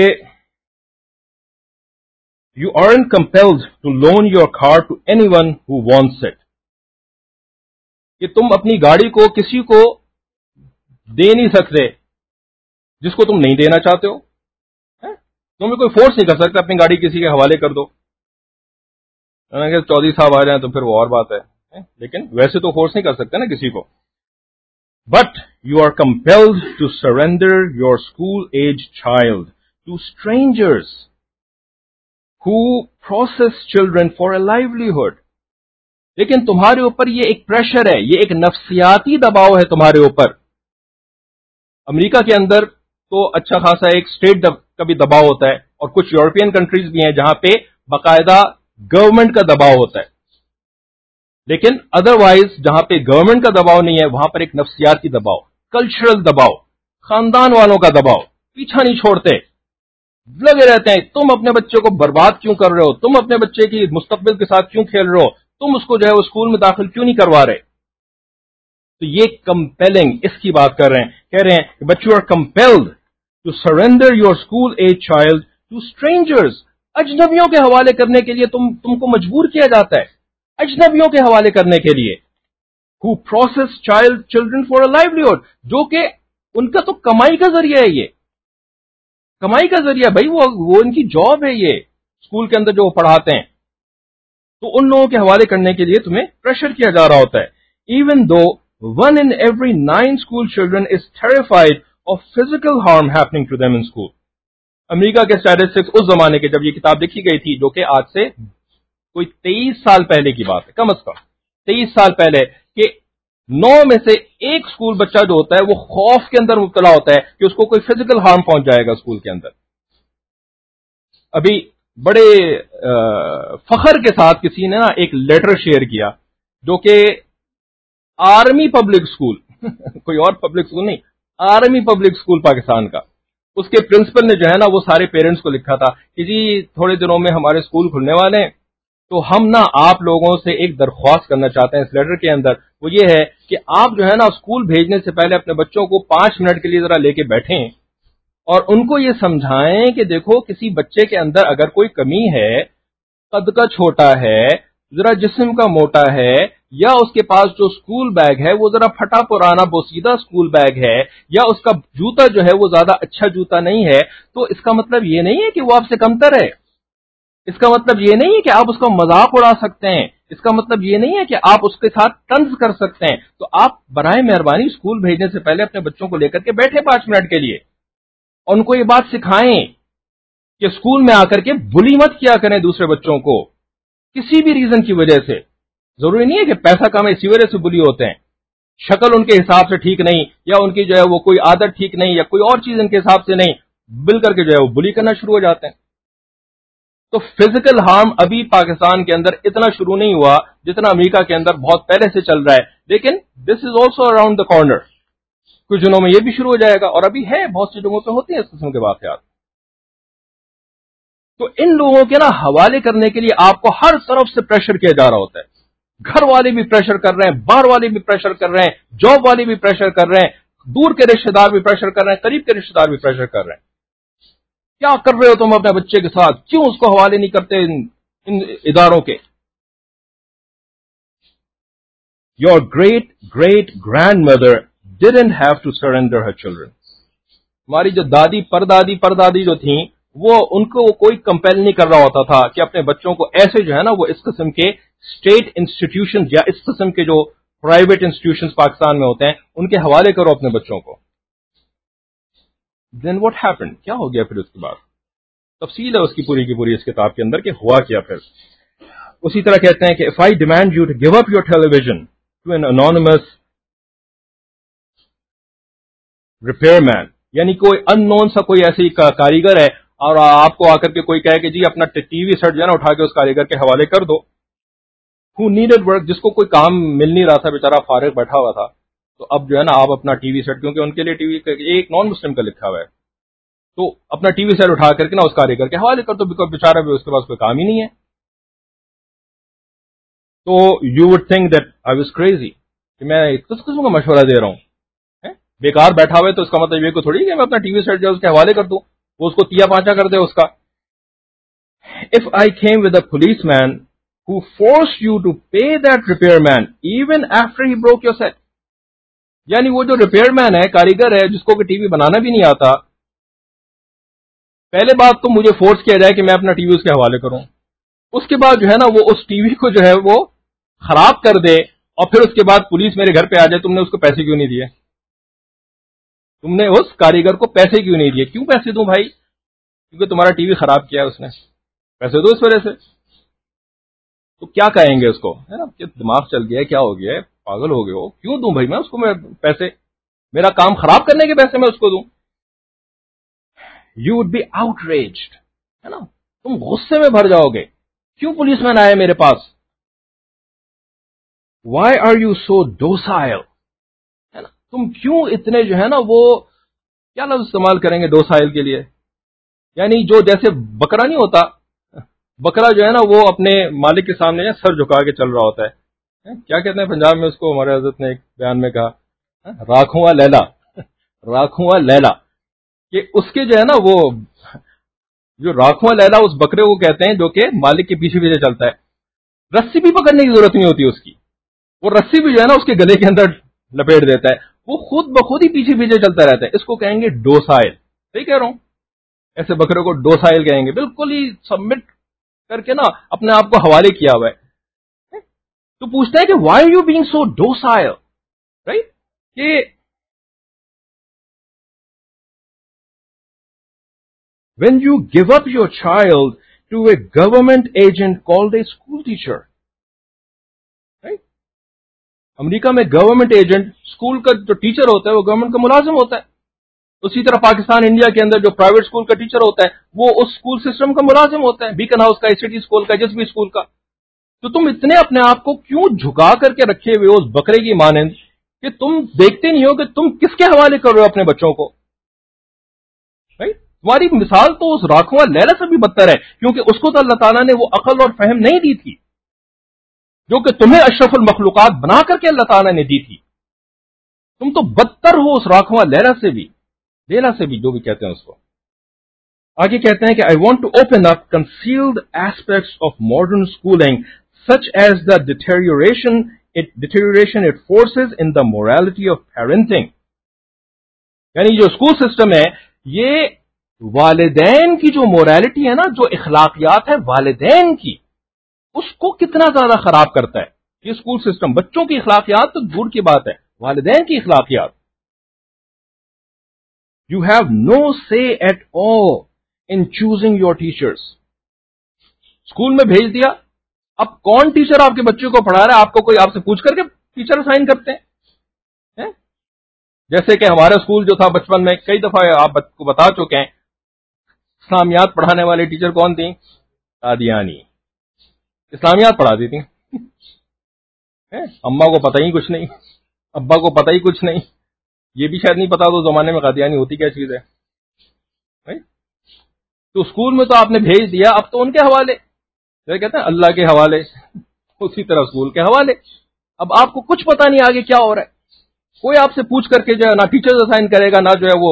Speaker 1: you aren't compelled to loan your car to anyone who wants it، کہ تم اپنی گاڑی کو کسی کو دے نہیں سکتے جس کو تم نہیں دینا چاہتے ہو. تمہیں کوئی فورس نہیں کر سکتا اپنی گاڑی کسی کے حوالے کر دو. اگر چودھری صاحب آ جائیں تو پھر وہ اور بات ہے، لیکن ویسے تو فورس نہیں کر سکتے نا کسی کو. But you are compelled to surrender your school age child to strangers who process children for a livelihood. لیکن تمہارے اوپر یہ ایک پریشر ہے، یہ ایک نفسیاتی دباؤ ہے تمہارے اوپر. امریکہ کے اندر تو اچھا خاصا ایک اسٹیٹ کا بھی دباؤ ہوتا ہے، اور کچھ یورپین کنٹریز بھی ہیں جہاں پہ باقاعدہ گورنمنٹ کا دباؤ ہوتا ہے. لیکن ادروائز جہاں پہ گورنمنٹ کا دباؤ نہیں ہے، وہاں پر ایک نفسیاتی دباؤ، کلچرل دباؤ، خاندان والوں کا دباؤ، پیچھا نہیں چھوڑتے، لگے رہتے ہیں. تم اپنے بچے کو برباد کیوں کر رہے ہو؟ تم اپنے بچے کی مستقبل کے ساتھ کیوں کھیل رہے ہو؟ تم اس کو جو ہے وہ اسکول میں داخل کیوں نہیں کروا رہے؟ تو یہ کمپیلنگ اس کی بات کر رہے ہیں، کہہ رہے ہیں but you are compelled to surrender your school age child to strangers. اجنبیوں کے حوالے کرنے کے لیے تم کو مجبور کیا جاتا ہے، اجنبیوں کے حوالے کرنے کے لیے. who process children for a livelihood، جو کہ ان کا تو کمائی کا ذریعہ ہے، یہ کمائی کا ذریعہ بھائی، وہ ان کی جاب ہے یہ اسکول کے اندر جو وہ پڑھاتے ہیں. تو ان لوگوں کے حوالے کرنے کے لیے تمہیں پریشر کیا جا رہا ہوتا ہے. Even though 1 in every 9 school children is terrified of physical harm happening to them in school. America کے اسٹیٹسٹکس اس زمانے کے جب یہ کتاب لکھی گئی تھی، جو کہ آج سے کوئی 23 سال پہلے کی بات ہے، کم از کم 23 سال پہلے، کہ 9 میں سے ایک اسکول بچہ جو ہوتا ہے وہ خوف کے اندر مبتلا ہوتا ہے کہ اس کو کوئی فزیکل ہارم پہنچ جائے گا اسکول کے اندر. ابھی بڑے فخر کے ساتھ کسی نے نا ایک لیٹر شیئر کیا، جو کہ آرمی پبلک اسکول کوئی اور پبلک اسکول نہیں، آرمی پبلک اسکول پاکستان کا، اس کے پرنسپل نے جو ہے نا وہ سارے پیرنٹس کو لکھا تھا کہ جی تھوڑے دنوں میں ہمارے اسکول کھلنے والے ہیں، تو ہم نا آپ لوگوں سے ایک درخواست کرنا چاہتے ہیں اس لیٹر کے اندر، وہ یہ ہے کہ آپ جو ہے نا اسکول بھیجنے سے پہلے اپنے بچوں کو 5 منٹ کے لیے ذرا لے کے بیٹھیں اور ان کو یہ سمجھائیں کہ دیکھو کسی بچے کے اندر اگر کوئی کمی ہے، قد کا چھوٹا ہے، ذرا جسم کا موٹا ہے، یا اس کے پاس جو اسکول بیگ ہے وہ ذرا پھٹا پرانا بوسیدہ اسکول بیگ ہے، یا اس کا جوتا جو ہے وہ زیادہ اچھا جوتا نہیں ہے، تو اس کا مطلب یہ نہیں ہے کہ وہ آپ سے کمتر ہے، اس کا مطلب یہ نہیں ہے کہ آپ اس کا مذاق اڑا سکتے ہیں، اس کا مطلب یہ نہیں ہے کہ آپ اس کے ساتھ طنز کر سکتے ہیں. تو آپ برائے مہربانی اسکول بھیجنے سے پہلے اپنے بچوں کو لے کر کے بیٹھے 5 منٹ کے لیے اور ان کو یہ بات سکھائیں کہ اسکول میں آ کر کے بلی مت کیا کریں دوسرے بچوں کو کسی بھی ریزن کی وجہ سے. ضروری نہیں ہے کہ پیسہ کم ہے اسی وجہ سے بلی ہوتے ہیں، شکل ان کے حساب سے ٹھیک نہیں، یا ان کی جو ہے وہ کوئی عادت ٹھیک نہیں، یا کوئی اور چیز ان کے حساب سے نہیں، مل کر کے جو ہے وہ بلی کرنا شروع ہو جاتے ہیں. تو فزیکل ہارم ابھی پاکستان کے اندر اتنا شروع نہیں ہوا جتنا امریکہ کے اندر بہت پہلے سے چل رہا ہے، لیکن this is also around the corner. کچھ دنوں میں یہ بھی شروع ہو جائے گا، اور ابھی ہے بہت سی جگہوں پہ ہوتے ہیں اس قسم کے واقعات. تو ان لوگوں کے نا حوالے کرنے کے لیے آپ کو ہر طرف سے پریشر کیا جا رہا ہوتا ہے. گھر والے بھی پریشر کر رہے ہیں، باہر والے بھی پریشر کر رہے ہیں، جاب والے بھی پریشر کر رہے ہیں، دور کے رشتہ دار بھی پریشر کر رہے ہیں، قریب کے رشتہ دار بھی پریشر کر رہے ہیں. کیا کر رہے ہو تم اپنے بچے کے ساتھ؟ کیوں اس کو حوالے نہیں کرتے ان اداروں کے؟ Your great great grandmother didn't have to surrender her children. ہماری جو دادی پردادی جو تھیں، وہ ان کو کوئی کمپیل نہیں کر رہا ہوتا تھا کہ اپنے بچوں کو ایسے جو ہے نا وہ اس قسم کے اسٹیٹ انسٹیٹیوشن یا اس قسم کے جو پرائیویٹ انسٹیٹیوشن پاکستان میں ہوتے ہیں ان کے حوالے کرو اپنے بچوں کو. دین واٹ ہیپنڈ، کیا ہو گیا پھر اس کے بعد؟ تفصیل ہے اس کی پوری اس کتاب کے اندر کہ ہوا کیا پھر. اسی طرح کہتے ہیں کہ if I demand you to give up your television to an anonymous repairman، یعنی کوئی ان نون سا کوئی ایسی کاریگر ہے اور آپ کو آ کر کے کوئی کہے کہ جی اپنا ٹی وی سیٹ جو ہے نا اٹھا کے اس کاریگر کے حوالے کر دو. who needed work، جس کو کوئی کام مل نہیں رہا تھا، بیچارہ فارغ بیٹھا ہوا تھا، تو اب جو ہے نا آپ اپنا ٹی وی سیٹ، کیونکہ ان کے لیے ٹی وی ایک نان مسلم کا لکھا ہوا ہے، تو اپنا ٹی وی سیٹ اٹھا کر کے نا اس کاریگر کے حوالے کر دو، بیچارہ بھی اس کے پاس کوئی کام ہی نہیں ہے. تو you would think that I was crazy کہ میں کس قسم کا مشورہ دے رہا ہوں، بیکار بیٹھا ہوا ہے تو اس کا مطلب یہ کو تھوڑی کہ میں اپنا ٹی وی سیٹ جو اس کے حوالے کر دوں، وہ اس کو تیا پانچا کر دے اس کا. If I came with a policeman who forced you to pay that repairman even after he broke your set، یعنی وہ جو ریپیئر مین ہے، کاریگر ہے، جس کو کہ ٹی وی بنانا بھی نہیں آتا، پہلے بات تو مجھے فورس کیا جائے کہ میں اپنا ٹی وی اس کے حوالے کروں، اس کے بعد جو ہے نا وہ اس ٹی وی کو جو ہے وہ خراب کر دے، اور پھر اس کے بعد پولیس میرے گھر پہ آ جائے، تم نے اس کو پیسے کیوں نہیں دیے؟ تم نے اس کاریگر کو پیسے کیوں نہیں دیے؟ کیوں پیسے دوں بھائی؟ کیونکہ تمہارا ٹی وی خراب کیا ہے اس نے، پیسے دو اس وجہ سے. تو کیا کہیں گے اس کو، ہے نا، کہ دماغ چل گیا ہے، کیا ہو گیا ہے، پاگل ہو گئے ہو، کیوں دوں بھائی میں اس کو، میں پیسے، میرا کام خراب کرنے کے پیسے میں اس کو دوں؟ یو وڈ بی outraged، ہے نا، تم غصے میں بھر جاؤ گے. کیوں پولیس مین آئے میرے پاس؟ Why are you so docile، ہے نا، تم کیوں اتنے جو ہے نا وہ کیا لفظ استعمال کریں گے docile کے لیے، یعنی جو جیسے بکرا نہیں ہوتا، بکرا جو ہے نا وہ اپنے مالک کے سامنے سر جھکا کے چل رہا ہوتا ہے. کیا کہتے ہیں پنجاب میں اس کو، ہمارے حضرت نے ایک بیان میں کہا راکھواں لیلا، راکھواں لیلا، کہ اس کے جو ہے نا وہ جو راکھواں لیلا اس بکرے کو کہتے ہیں جو کہ مالک کے پیچھے پیچھے چلتا ہے. رسی بھی پکڑنے کی ضرورت نہیں ہوتی اس کی، وہ رسی بھی جو ہے نا اس کے گلے کے اندر لپیٹ دیتا ہے، وہ خود بخود ہی پیچھے پیچھے چلتا رہتا ہے. اس کو کہیں گے ڈوسائل. صحیح کہہ رہا ہوں؟ ایسے بکرے کو ڈوسائل کہیں گے، بالکل ہی سبمٹ کر کے نا اپنے آپ کو حوالے کیا ہوا ہے. تو پوچھتا ہے کہ why you being so docile, right? کہ when you give up your child to a government agent called a school teacher, right? America میں گورنمنٹ ایجنٹ اسکول کا جو ٹیچر ہوتا ہے وہ گورنمنٹ کا ملازم ہوتا ہے. اسی طرح پاکستان انڈیا کے اندر جو پرائیویٹ اسکول کا ٹیچر ہوتا ہے وہ اس اسکول سسٹم کا ملازم ہوتا ہے, بیکن ہاؤس کا, ICT اسکول کا, جس بھی اسکول کا. تو تم اتنے اپنے آپ کو کیوں جھکا کر کے رکھے ہوئے اس بکرے کی مانند کہ تم دیکھتے نہیں ہو کہ تم کس کے حوالے کر رہے ہو اپنے بچوں کو؟ right? تمہاری مثال تو اس راکھواں لیلا سے بھی بدتر ہے, کیونکہ اس کو تو اللہ تعالیٰ نے وہ عقل اور فہم نہیں دی تھی جو کہ تمہیں اشرف المخلوقات بنا کر کے اللہ تعالیٰ نے دی تھی. تم تو بدتر ہو اس راکھواں لیلا سے بھی, جو بھی کہتے ہیں اس کو. آگے کہتے ہیں کہ I want to open up concealed aspects of modern schooling such as the deterioration it forces in the morality of parenting. یعنی جو اسکول سسٹم ہے یہ والدین کی جو موریلٹی ہے نا, جو اخلاقیات ہے والدین کی, اس کو کتنا زیادہ خراب کرتا ہے یہ اسکول سسٹم. بچوں کی اخلاقیات تو دور کی بات ہے, والدین کی اخلاقیات. You have no say at all in choosing your teachers. School میں بھیج دیا, اب کون ٹیچر آپ کے بچے کو پڑھا رہا ہے, آپ کو کوئی آپ سے پوچھ کر کے ٹیچر اسائن کرتے ہیں؟ جیسے کہ ہمارا اسکول جو تھا بچپن میں, کئی دفعہ آپ کو بتا چکے ہیں, اسلامیات پڑھانے والے ٹیچر کون تھیں؟ قادیانی. اسلامیات پڑھاتی تھیں. اماں کو پتہ ہی کچھ نہیں, ابا کو پتہ ہی کچھ نہیں, یہ بھی شاید نہیں پتا تو زمانے میں قادیانی ہوتی کیا چیز ہے. تو اسکول میں تو آپ نے بھیج دیا, اب تو ان کے حوالے, کہتے ہیں اللہ کے حوالے, اسی طرح اسکول کے حوالے. اب آپ کو کچھ پتا نہیں آگے کیا ہو رہا ہے, کوئی آپ سے پوچھ کر کے جو ہے نہ ٹیچر اسائن کرے گا, نہ جو ہے وہ.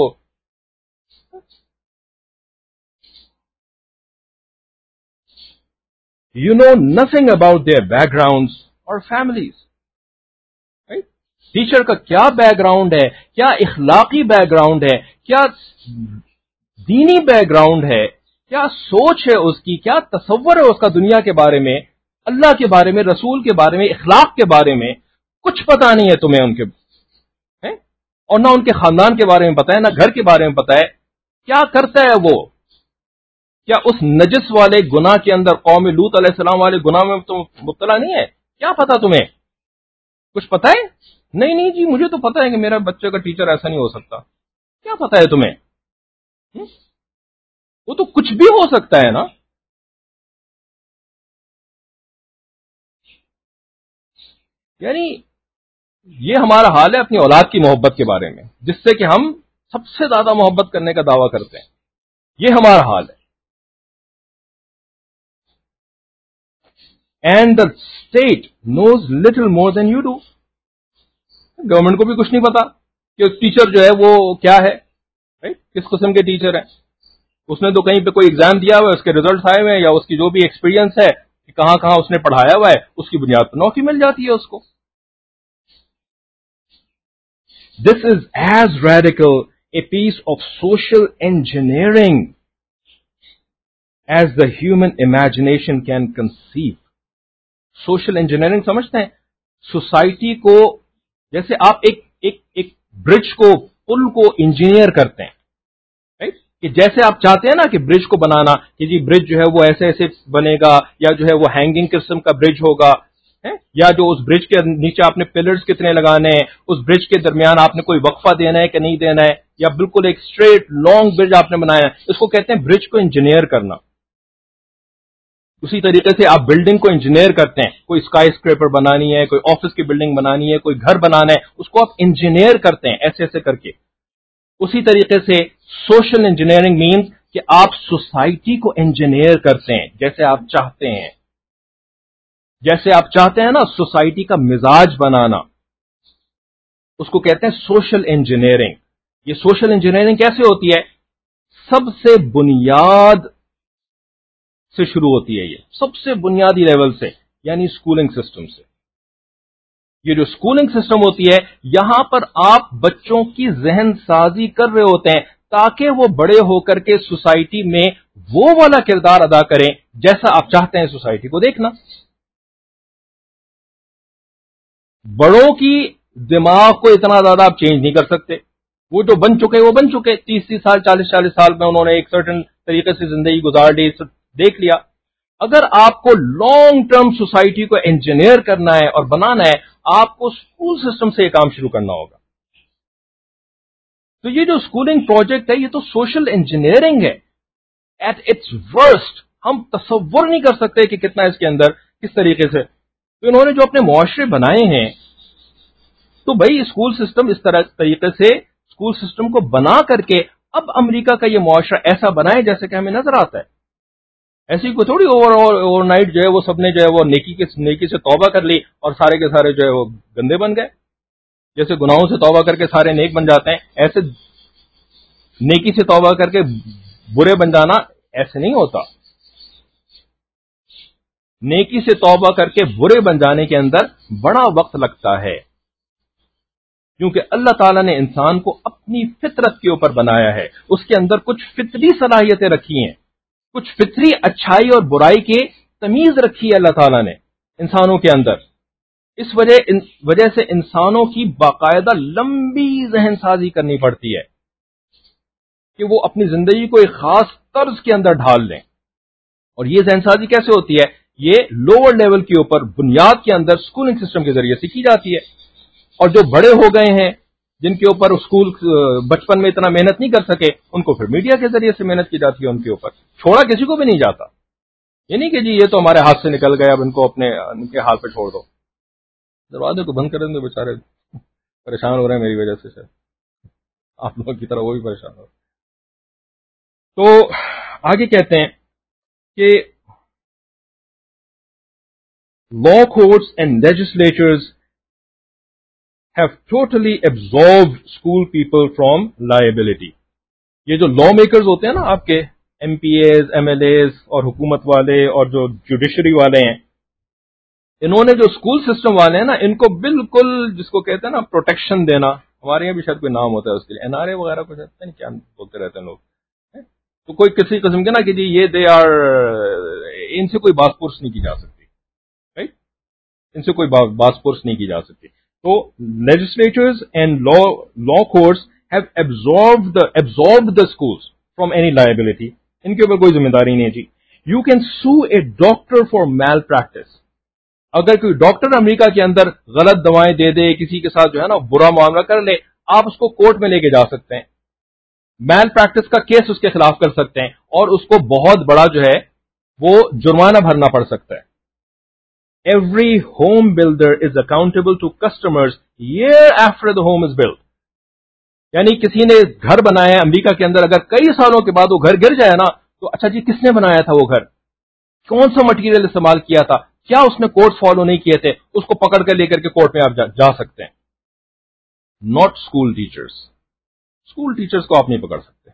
Speaker 1: You know nothing about their backgrounds or families. Teacher کا کیا بیک گراؤنڈ ہے, کیا اخلاقی بیک گراؤنڈ ہے, کیا دینی بیک گراؤنڈ ہے, کیا سوچ ہے اس کی, کیا تصور ہے اس کا دنیا کے بارے میں, اللہ کے بارے میں, رسول کے بارے میں, اخلاق کے بارے میں کچھ پتا نہیں ہے تمہیں ان کے, اور نہ ان کے خاندان کے بارے میں پتا ہے, نہ گھر کے بارے میں پتا ہے. کیا کرتا ہے وہ, کیا اس نجس والے گناہ کے اندر, قوم لوط علیہ السلام والے گناہ میں تم مبتلا نہیں ہے؟ کیا پتا تمہیں, کچھ پتا ہے؟ نہیں جی مجھے تو پتا ہے کہ میرا بچے کا ٹیچر ایسا نہیں ہو سکتا. کیا پتا ہے تمہیں؟ وہ تو کچھ بھی ہو سکتا ہے نا. یعنی یہ ہمارا حال ہے اپنی اولاد کی محبت کے بارے میں, جس سے کہ ہم سب سے زیادہ محبت کرنے کا دعویٰ کرتے ہیں. یہ ہمارا حال ہے. And the state knows little more than you do. Government کو بھی کچھ نہیں پتا کہ ٹیچر جو ہے وہ کیا ہے, کس قسم کے ٹیچر ہیں. اس نے تو کہیں پہ کوئی ایگزام دیا ہوا ہے, اس کے ریزلٹس آئے ہوئے ہیں, یا اس کی جو بھی ایکسپیرینس ہے کہ کہاں کہاں اس نے پڑھایا ہوا ہے, اس کی بنیاد پر نوکری مل جاتی ہے اس کو. This is as radical a piece of social engineering as the human imagination can conceive. Social engineering سمجھتے ہیں؟ سوسائٹی کو, جیسے آپ ایک برج کو, پل کو انجینئر کرتے ہیں, کہ جیسے آپ چاہتے ہیں نا کہ برج کو بنانا, کہ جی برج جو ہے وہ ایسے ایسے بنے گا, یا جو ہے وہ ہینگنگ قسم کا برج ہوگا, یا جو اس برج کے نیچے آپ نے پلرز کتنے لگانے ہیں, اس برج کے درمیان آپ نے کوئی وقفہ دینا ہے کہ نہیں دینا ہے, یا بالکل ایک اسٹریٹ لانگ برج آپ نے بنایا ہے, اس کو کہتے ہیں برج کو انجینئر کرنا. اسی طریقے سے آپ بلڈنگ کو انجینئر کرتے ہیں, کوئی اسکائی اسکریپر بنانی ہے, کوئی آفس کی بلڈنگ بنانی ہے, کوئی گھر بنانا ہے, اس کو آپ انجینئر کرتے ہیں ایسے ایسے کر کے. اسی طریقے سے سوشل انجینئرنگ مینز کہ آپ سوسائٹی کو انجینئر کرتے ہیں جیسے آپ چاہتے ہیں. جیسے آپ چاہتے ہیں نا سوسائٹی کا مزاج بنانا, اس کو کہتے ہیں سوشل انجینئرنگ. یہ سوشل انجینئرنگ کیسے ہوتی ہے؟ سب سے بنیاد سے شروع ہوتی ہے, یہ سب سے بنیادی لیول سے, یعنی اسکولنگ سسٹم سے. یہ جو اسکولنگ سسٹم ہوتی ہے, یہاں پر آپ بچوں کی ذہن سازی کر رہے ہوتے ہیں تاکہ وہ بڑے ہو کر کے سوسائٹی میں وہ والا کردار ادا کریں جیسا آپ چاہتے ہیں سوسائٹی کو دیکھنا. بڑوں کی دماغ کو اتنا زیادہ آپ چینج نہیں کر سکتے. وہ جو بن چکے وہ بن چکے, 30 سال 40 سال میں انہوں نے ایک سرٹن طریقے سے زندگی گزار لی, دیکھ لیا. اگر آپ کو لانگ ٹرم سوسائٹی کو انجینئر کرنا ہے اور بنانا ہے, آپ کو اسکول سسٹم سے یہ کام شروع کرنا ہوگا. تو یہ جو اسکولنگ پروجیکٹ ہے یہ تو سوشل انجینئرنگ ہے ایٹ اٹس ورسٹ. ہم تصور نہیں کر سکتے کہ کتنا اس کے اندر کس طریقے سے. تو انہوں نے جو اپنے معاشرے بنائے ہیں, تو بھائی اسکول سسٹم اس طریقے سے اسکول سسٹم کو بنا کر کے اب امریکہ کا یہ معاشرہ ایسا بنائے جیسے کہ ہمیں نظر آتا ہے. ایسی کوئی تھوڑی اوور نائٹ جو ہے وہ سب نے جو ہے وہ نیکی سے توبہ کر لی اور سارے کے سارے جو ہے وہ گندے بن گئے. جیسے گناہوں سے توبہ کر کے سارے نیک بن جاتے ہیں, ایسے نیکی سے توبہ کر کے برے بن جانا ایسے نہیں ہوتا. نیکی سے توبہ کر کے برے بن جانے کے اندر بڑا وقت لگتا ہے, کیونکہ اللہ تعالیٰ نے انسان کو اپنی فطرت کے اوپر بنایا ہے. اس کے اندر کچھ فطری صلاحیتیں رکھی ہیں, کچھ فطری اچھائی اور برائی کی تمیز رکھی ہے اللہ تعالیٰ نے انسانوں کے اندر. اس وجہ سے انسانوں کی باقاعدہ لمبی ذہن سازی کرنی پڑتی ہے کہ وہ اپنی زندگی کو ایک خاص طرز کے اندر ڈھال لیں. اور یہ ذہن سازی کیسے ہوتی ہے؟ یہ لوور لیول کے اوپر بنیاد کے اندر اسکولنگ سسٹم کے ذریعے سے کی جاتی ہے. اور جو بڑے ہو گئے ہیں, جن کے اوپر اسکول بچپن میں اتنا محنت نہیں کر سکے, ان کو پھر میڈیا کے ذریعے سے محنت کی جاتی ہے ان کے اوپر. چھوڑا کسی کو بھی نہیں جاتا. یہ نہیں کہ جی یہ تو ہمارے ہاتھ سے نکل گئے, اب ان کو ان کے ہاتھ پہ چھوڑ دو. دروازے کو بند کر دیں, بیچارے پریشان ہو رہے ہیں میری وجہ سے, آپ لوگوں کی طرح وہ بھی پریشان ہو. تو آگے کہتے ہیں کہ law courts and legislatures have totally absolved school people from liability. یہ جو لا میکرز ہوتے ہیں نا آپ کے M P As, M L As اور حکومت والے اور جو جوڈیشری والے ہیں, انہوں نے جو اسکول سسٹم والے ہیں نا, ان کو بالکل جس کو کہتے ہیں نا پروٹیکشن دینا, ہمارے یہاں بھی شاید کوئی نام ہوتا ہے اس کے لیے, این آر اے وغیرہ کچھ ہوتا ہے, کیا بولتے رہتے ہیں لوگ. تو کوئی کسی قسم کے نا کہ جی یہ دے آر, ان سے کوئی باس پرس نہیں کی جا سکتی, رائٹ, ان سے کوئی باس پرس نہیں کی جا سکتی. تو legislatures and law courts have absorbed the schools from any liability. ان کے اوپر کوئی ذمہ داری نہیں ہے جی. You can sue a doctor for malpractice. اگر کوئی ڈاکٹر امریکہ کے اندر غلط دوائیں دے دے, کسی کے ساتھ جو ہے نا برا معاملہ کر لے, آپ اس کو کورٹ میں لے کے جا سکتے ہیں, میل پریکٹس کا کیس اس کے خلاف کر سکتے ہیں, اور اس کو بہت بڑا جو ہے وہ جرمانہ بھرنا پڑ سکتا ہے. Every home builder is accountable to customers year after the home is built. یعنی کسی نے گھر بنایا ہے امریکہ کے اندر, اگر کئی سالوں کے بعد وہ گھر گر جائے نا, تو اچھا جی کس نے بنایا تھا وہ گھر, کون سا مٹیریل استعمال کیا تھا, کیا اس نے کورٹ فالو نہیں کیے تھے, اس کو پکڑ کر لے کر کے کورٹ میں آپ جا سکتے ہیں. Not school teachers. School teachers کو آپ نہیں پکڑ سکتے.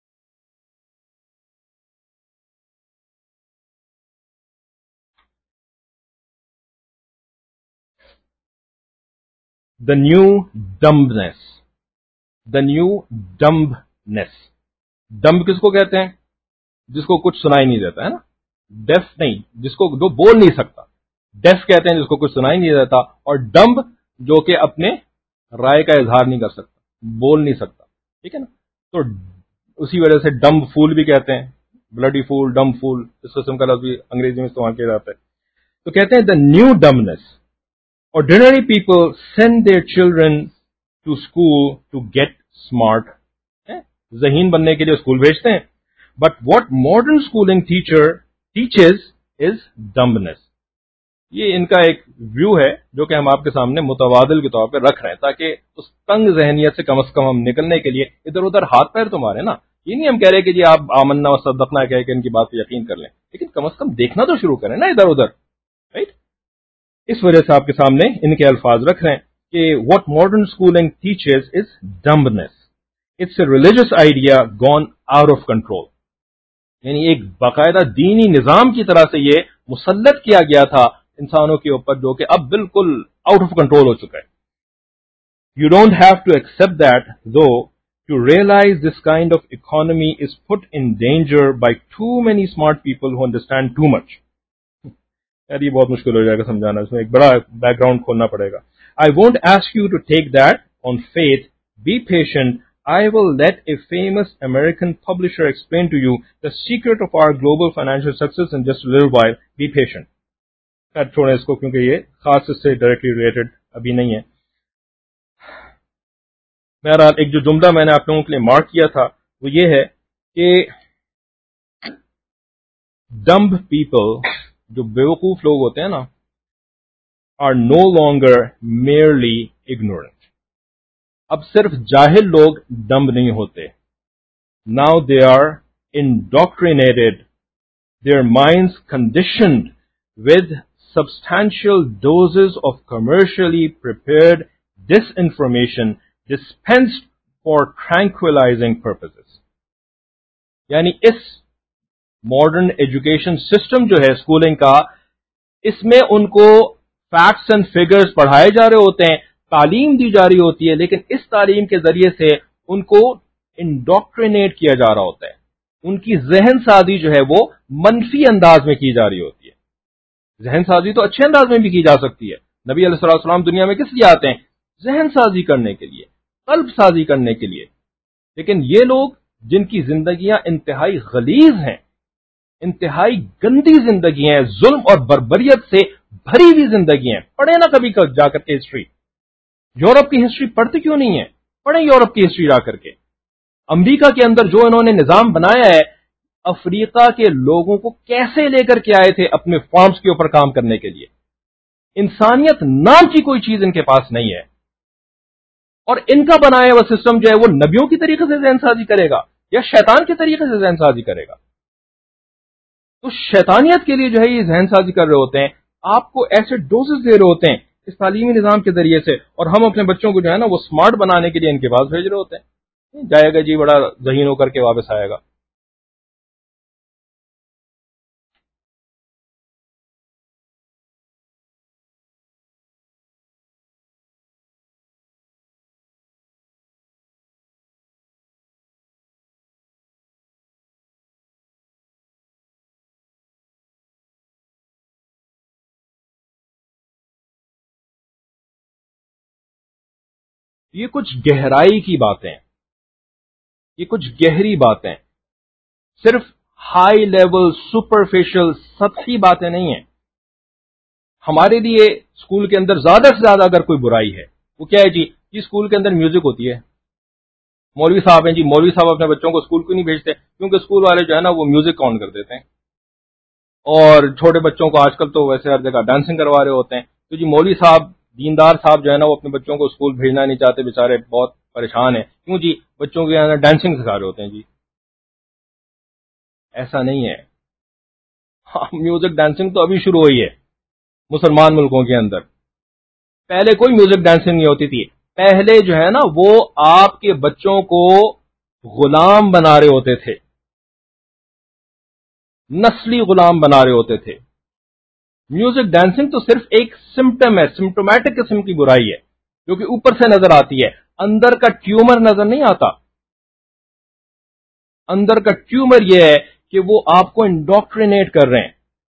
Speaker 1: The new dumbness. The new dumbness. Dumb کس کو کہتے ہیں؟ جس کو کچھ سنائی نہیں دیتا ہے نا. ڈیف نہیں, جس کو جو بول نہیں سکتا. ڈیف کہتے ہیں جس کو کچھ سنائی نہیں دیتا, اور ڈمب جو کہ اپنے رائے کا اظہار نہیں کر سکتا, بول نہیں سکتا. ٹھیک ہے نا. تو اسی وجہ سے ڈمب فول بھی کہتے ہیں, بلڈی فول, ڈمب فول, اس قسم کا لفظ بھی انگریزی میں استعمال کیا جاتا ہے. تو کہتے ہیں the new dumbness. Ordinary people send their children to school to get smart. ذہین بننے کے لیے اسکول بھیجتے ہیں. But what modern schooling teaches is dumbness. یہ ان کا ایک ویو ہے جو کہ ہم آپ کے سامنے متبادل کے طور پہ رکھ رہے ہیں, تاکہ اس تنگ ذہنیت سے کم از کم ہم نکلنے کے لیے ادھر ادھر ہاتھ پیر تو مارے نا. یہ نہیں ہم کہہ رہے کہ جی آپ آمنا و صدقنا کہہ کے ان کی بات پہ یقین کر لیں, لیکن کم از کم دیکھنا تو شروع کریں نا ادھر ادھر, رائٹ. اس وجہ سے آپ کے سامنے ان کے الفاظ رکھ رہے ہیں کہ what modern schooling teaches is dumbness. It's a religious idea gone out of control. یعنی ایک باقاعدہ دینی نظام کی طرح سے یہ مسلط کیا گیا تھا انسانوں کے اوپر, جو کہ اب بالکل آؤٹ آف کنٹرول ہو چکا ہے. You don't have to accept that, though, to realize this kind of economy is put in danger by too many smart people who understand too much. یار یہ بہت مشکل ہو جائے گا سمجھانا, اس میں ایک بڑا بیک گراؤنڈ کھولنا پڑے گا. I won't ask you to take that on faith. Be patient. I will let a famous American publisher explain to you the secret of our global financial success in just a little while. Be patient. خیر چھوڑیں اس کو کیونکہ یہ خاص اس سے ڈائریکٹلی ریلیٹڈ ابھی نہیں ہے. بہرحال ایک جو جملہ میں نے آپ لوگوں کے لیے مارک کیا تھا وہ یہ ہے کہ ڈمب پیپل جو بیوقوف لوگ ہوتے ہیں نا are no longer merely ignorant. اب صرف جاہل لوگ ڈمب نہیں ہوتے. Now they are indoctrinated, their minds conditioned with substantial doses of commercially prepared disinformation dispensed for tranquilizing purposes. یعنی اس ماڈرن ایجوکیشن سسٹم جو ہے اسکولنگ کا، اس میں ان کو فیکٹس اینڈ فگرز پڑھائے جا رہے ہوتے ہیں، تعلیم دی جا رہی ہوتی ہے، لیکن اس تعلیم کے ذریعے سے ان کو انڈوکٹرینیٹ کیا جا رہا ہوتا ہے. ان کی ذہن سازی جو ہے وہ منفی انداز میں کی جا رہی ہوتی ہے. ذہن سازی تو اچھے انداز میں بھی کی جا سکتی ہے. نبی علیہ الصلوۃ والسلام دنیا میں کس لیے آتے ہیں؟ ذہن سازی کرنے کے لیے، قلب سازی کرنے کے لیے. لیکن یہ لوگ جن کی زندگیاں انتہائی غلیظ ہیں، انتہائی گندی زندگی ہیں، ظلم اور بربریت سے بھری ہوئی زندگی ہیں. پڑھیں نا کبھی جا کر کے ہسٹری. یورپ کی ہسٹری پڑھتے کیوں نہیں ہے؟ پڑھیں یورپ کی ہسٹری جا کر کے. امریکہ کے اندر جو انہوں نے نظام بنایا ہے، افریقہ کے لوگوں کو کیسے لے کر کے آئے تھے اپنے فارمز کے اوپر کام کرنے کے لیے. انسانیت نام کی کوئی چیز ان کے پاس نہیں ہے، اور ان کا بنایا ہوا سسٹم جو ہے وہ نبیوں کی طریقے سے ذہن سازی کرے گا یا شیطان کے طریقے سے ذہن سازی کرے گا. تو شیطانیت کے لیے جو ہے یہ ذہن سازی کر رہے ہوتے ہیں، آپ کو ایسے ڈوزز دے رہے ہوتے ہیں اس تعلیمی نظام کے ذریعے سے، اور ہم اپنے بچوں کو جو ہے نا وہ سمارٹ بنانے کے لیے ان کے پاس بھیج رہے ہوتے ہیں. جائے گا جی بڑا ذہین ہو کر کے واپس آئے گا. یہ کچھ گہرائی کی باتیں، یہ کچھ گہری باتیں، صرف ہائی لیول سپرفیشل سطحی باتیں نہیں ہیں. ہمارے لیے اسکول کے اندر زیادہ سے زیادہ اگر کوئی برائی ہے وہ کیا ہے جی اسکول کے اندر میوزک ہوتی ہے. مولوی صاحب ہیں جی، مولوی صاحب اپنے بچوں کو اسکول کیوں نہیں بھیجتے؟ کیونکہ اسکول والے جو ہے نا وہ میوزک آن کر دیتے ہیں، اور چھوٹے بچوں کو آج کل تو ویسے ہر جگہ ڈانسنگ کروا رہے ہوتے ہیں. تو جی مولوی صاحب دیندار صاحب جو ہے نا وہ اپنے بچوں کو اسکول بھیجنا نہیں چاہتے، بیچارے بہت پریشان ہیں. کیوں جی؟ بچوں کے یہاں ڈانسنگ سکھا رہے ہوتے ہیں. جی ایسا نہیں ہے. میوزک ڈانسنگ تو ابھی شروع ہوئی ہے مسلمان ملکوں کے اندر. پہلے کوئی میوزک ڈانسنگ نہیں ہوتی تھی. پہلے جو ہے نا وہ آپ کے بچوں کو غلام بنا رہے ہوتے تھے، نسلی غلام بنا رہے ہوتے تھے. میوزک ڈانسنگ تو صرف ایک سمٹم ہے، سمٹومیٹک قسم کی برائی ہے جو کہ اوپر سے نظر آتی ہے، اندر کا ٹیومر نظر نہیں آتا. اندر کا ٹیومر یہ ہے کہ وہ آپ کو انڈوکٹرینیٹ کر رہے ہیں.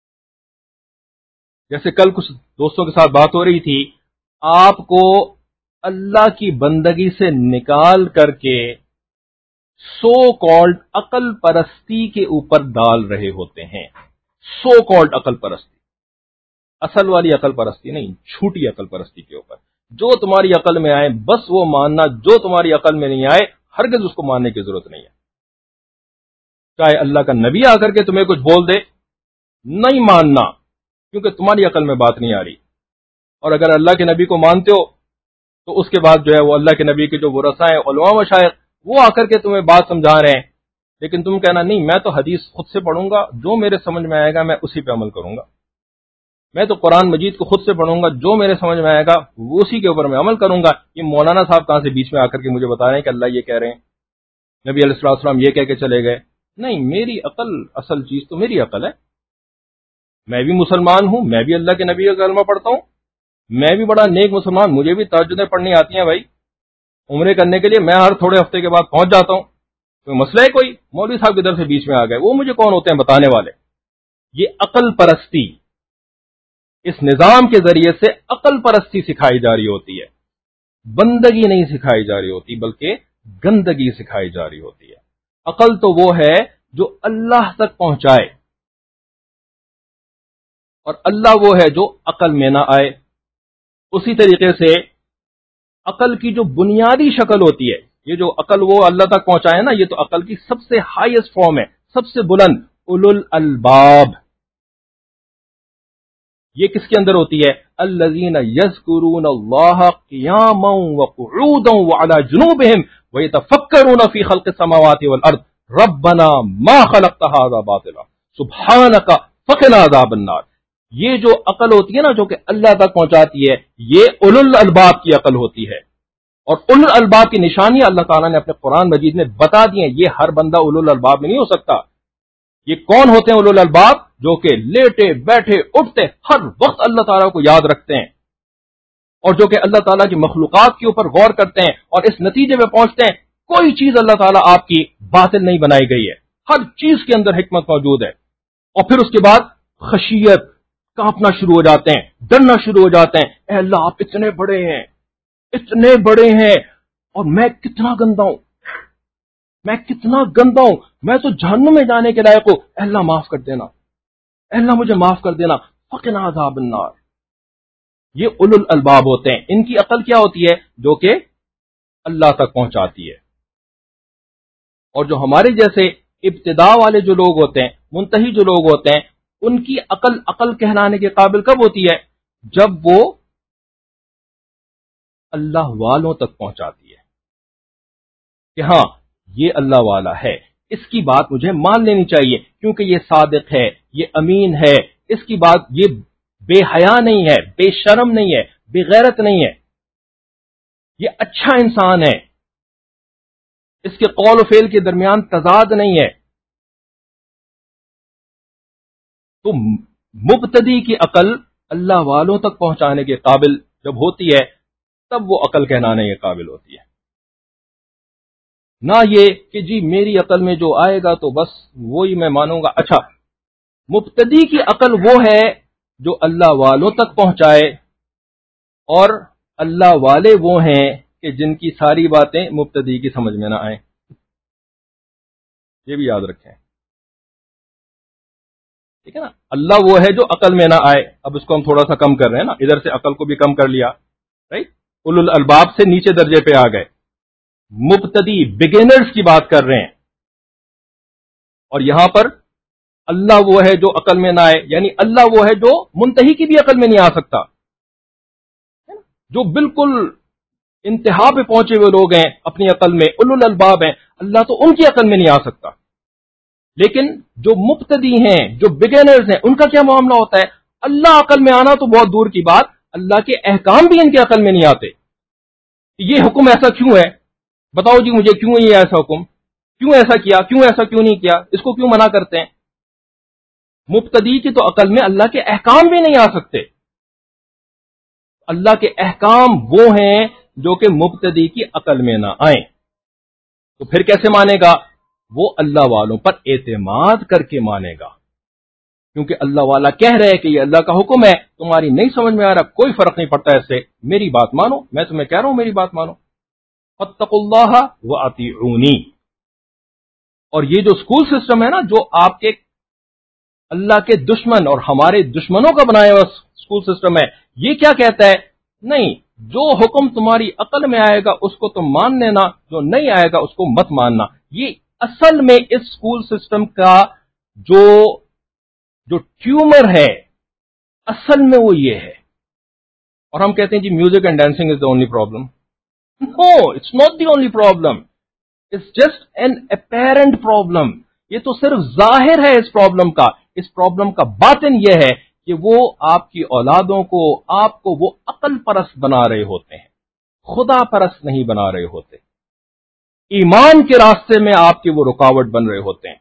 Speaker 1: جیسے کل کچھ دوستوں کے ساتھ بات ہو رہی تھی، آپ کو اللہ کی بندگی سے نکال کر کے سو کالڈ عقل پرستی کے اوپر ڈال رہے ہوتے ہیں. سو کالڈ عقل پرستی، اصل والی عقل پرستی نہیں، جھوٹی عقل پرستی کے اوپر. جو تمہاری عقل میں آئے بس وہ ماننا، جو تمہاری عقل میں نہیں آئے ہرگز اس کو ماننے کی ضرورت نہیں ہے. چاہے اللہ کا نبی آ کر کے تمہیں کچھ بول دے، نہیں ماننا، کیونکہ تمہاری عقل میں بات نہیں آ رہی. اور اگر اللہ کے نبی کو مانتے ہو تو اس کے بعد جو ہے وہ اللہ کے نبی کے جو ورثاء ہیں، علماء مشائخ، وہ آ کر کے تمہیں بات سمجھا رہے ہیں، لیکن تم کہنا نہیں میں تو حدیث خود سے پڑھوں گا، جو میرے سمجھ میں آئے گا میں اسی پہ عمل کروں گا. میں تو قرآن مجید کو خود سے پڑھوں گا، جو میرے سمجھ میں آئے گا وہ اسی کے اوپر میں عمل کروں گا. یہ مولانا صاحب کہاں سے بیچ میں آ کر کے مجھے بتا رہے ہیں کہ اللہ یہ کہہ رہے ہیں، نبی علیہ السلام یہ کہہ کے چلے گئے. نہیں، میری عقل اصل چیز تو میری عقل ہے. میں بھی مسلمان ہوں، میں بھی اللہ کے نبی کا کلمہ پڑھتا ہوں، میں بھی بڑا نیک مسلمان، مجھے بھی تہجدیں پڑھنی آتی ہیں بھائی. عمرے کرنے کے لیے میں ہر تھوڑے ہفتے کے بعد پہنچ جاتا ہوں. کوئی مسئلہ ہے کوئی؟ مولوی صاحب کی طرف سے بیچ میں آ گئے، وہ مجھے کون ہوتے ہیں بتانے والے؟ یہ عقل پرستی، اس نظام کے ذریعے سے عقل پرستی سکھائی جا رہی ہوتی ہے، بندگی نہیں سکھائی جا رہی ہوتی بلکہ گندگی سکھائی جا رہی ہوتی ہے۔ عقل تو وہ ہے جو اللہ تک پہنچائے، اور اللہ وہ ہے جو عقل میں نہ آئے۔ اسی طریقے سے عقل کی جو بنیادی شکل ہوتی ہے، یہ جو عقل وہ اللہ تک پہنچائے نا، یہ تو عقل کی سب سے ہائیسٹ فارم ہے، سب سے بلند، اولو الالباب۔ یہ کس کے اندر ہوتی ہے؟ الذین یذکرون اللہ قیاما وقعودا وعلی جنوبہم ویتفکرون فی خلق السماوات والارض ربنا ما خلقت ھذا باطلا سبحانک فقنا عذاب النار۔ یہ جو عقل ہوتی ہے نا، جو کہ اللہ تک پہنچاتی ہے، یہ اولو الالباب کی عقل ہوتی ہے، اور اولو الالباب کی نشانی اللہ تعالیٰ نے اپنے قرآن مجید میں بتا دی ہیں۔ یہ ہر بندہ اولو الالباب میں نہیں ہو سکتا۔ یہ کون ہوتے ہیں اولو الالباب؟ جو کہ لیٹے بیٹھے اٹھتے ہر وقت اللہ تعالیٰ کو یاد رکھتے ہیں، اور جو کہ اللہ تعالیٰ کی مخلوقات کے اوپر غور کرتے ہیں اور اس نتیجے میں پہنچتے ہیں کوئی چیز اللہ تعالیٰ آپ کی باطل نہیں بنائی گئی ہے، ہر چیز کے اندر حکمت موجود ہے۔ اور پھر اس کے بعد خشیت، کانپنا شروع ہو جاتے ہیں، ڈرنا شروع ہو جاتے ہیں، اے اللہ آپ اتنے بڑے ہیں، اتنے بڑے ہیں، اور میں کتنا گندا ہوں، میں کتنا گندا ہوں، میں تو جہنم میں جانے کے لائق ہوں، اے اللہ معاف کر دینا، اے اللہ مجھے معاف کر دینا، فقنا عذاب النار۔ یہ اولو الالباب ہوتے ہیں۔ ان کی عقل کیا ہوتی ہے؟ جو کہ اللہ تک پہنچاتی ہے۔ اور جو ہمارے جیسے ابتدا والے جو لوگ ہوتے ہیں، منتہی جو لوگ ہوتے ہیں، ان کی عقل کہلانے کے قابل کب ہوتی ہے؟ جب وہ اللہ والوں تک پہنچاتی ہے کہ ہاں یہ اللہ والا ہے، اس کی بات مجھے مان لینی چاہیے کیونکہ یہ صادق ہے، یہ امین ہے، اس کی بات، یہ بے حیا نہیں ہے، بے شرم نہیں ہے، بے غیرت نہیں ہے، یہ اچھا انسان ہے، اس کے قول و فعل کے درمیان تضاد نہیں ہے۔ تو مبتدی کی عقل اللہ والوں تک پہنچانے کے قابل جب ہوتی ہے تب وہ عقل کہلانے کے قابل ہوتی ہے، نہ یہ کہ جی میری عقل میں جو آئے گا تو بس وہی میں مانوں گا۔ اچھا، مبتدی کی عقل وہ ہے جو اللہ والوں تک پہنچائے، اور اللہ والے وہ ہیں کہ جن کی ساری باتیں مبتدی کی سمجھ میں نہ آئیں، یہ بھی یاد رکھیں، ٹھیک ہے نا۔ اللہ وہ ہے جو عقل میں نہ آئے۔ اب اس کو ہم تھوڑا سا کم کر رہے ہیں نا، ادھر سے عقل کو بھی کم کر لیا، رائٹ، اولو الالباب سے نیچے درجے پہ آ گئے، مبتدی بگنرز کی بات کر رہے ہیں، اور یہاں پر اللہ وہ ہے جو عقل میں نہ آئے، یعنی اللہ وہ ہے جو منتہی کی بھی عقل میں نہیں آ سکتا، جو بالکل انتہا پہ پہنچے ہوئے لوگ ہیں اپنی عقل میں، اولو الالباب ہیں، اللہ تو ان کی عقل میں نہیں آ سکتا۔ لیکن جو مبتدی ہیں، جو بگنرز ہیں، ان کا کیا معاملہ ہوتا ہے؟ اللہ عقل میں آنا تو بہت دور کی بات، اللہ کے احکام بھی ان کے عقل میں نہیں آتے۔ یہ حکم ایسا کیوں ہے؟ بتاؤ جی مجھے، کیوں یہ ایسا حکم، کیوں ایسا کیا، کیوں ایسا کیوں نہیں کیا، اس کو کیوں منع کرتے ہیں؟ مبتدی کی تو عقل میں اللہ کے احکام بھی نہیں آ سکتے۔ اللہ کے احکام وہ ہیں جو کہ مبتدی کی عقل میں نہ آئیں، تو پھر کیسے مانے گا؟ وہ اللہ والوں پر اعتماد کر کے مانے گا، کیونکہ اللہ والا کہہ رہے کہ یہ اللہ کا حکم ہے، تمہاری نہیں سمجھ میں آ رہا، کوئی فرق نہیں پڑتا اس سے، میری بات مانو، میں تمہیں کہہ رہا ہوں میری بات مانو، فاتقوا اللہ واطیعونی۔ اور یہ جو اسکول سسٹم ہے نا، جو آپ کے اللہ کے دشمن اور ہمارے دشمنوں کا بنایا ہوا اسکول سسٹم ہے، یہ کیا کہتا ہے؟ نہیں، جو حکم تمہاری عقل میں آئے گا اس کو تم مان لینا، جو نہیں آئے گا اس کو مت ماننا۔ یہ اصل میں اس اسکول سسٹم کا جو ٹیومر ہے، اصل میں وہ یہ ہے۔ اور ہم کہتے ہیں جی music and dancing is the only problem. No, it's not the only problem, it's just an apparent problem. یہ تو صرف ظاہر ہے اس پرابلم کا۔ اس پرابلم کا باطن یہ ہے کہ وہ آپ کی اولادوں کو، آپ کو وہ عقل پرست بنا رہے ہوتے ہیں، خدا پرست نہیں بنا رہے ہوتے، ایمان کے راستے میں آپ کے وہ رکاوٹ بن رہے ہوتے ہیں،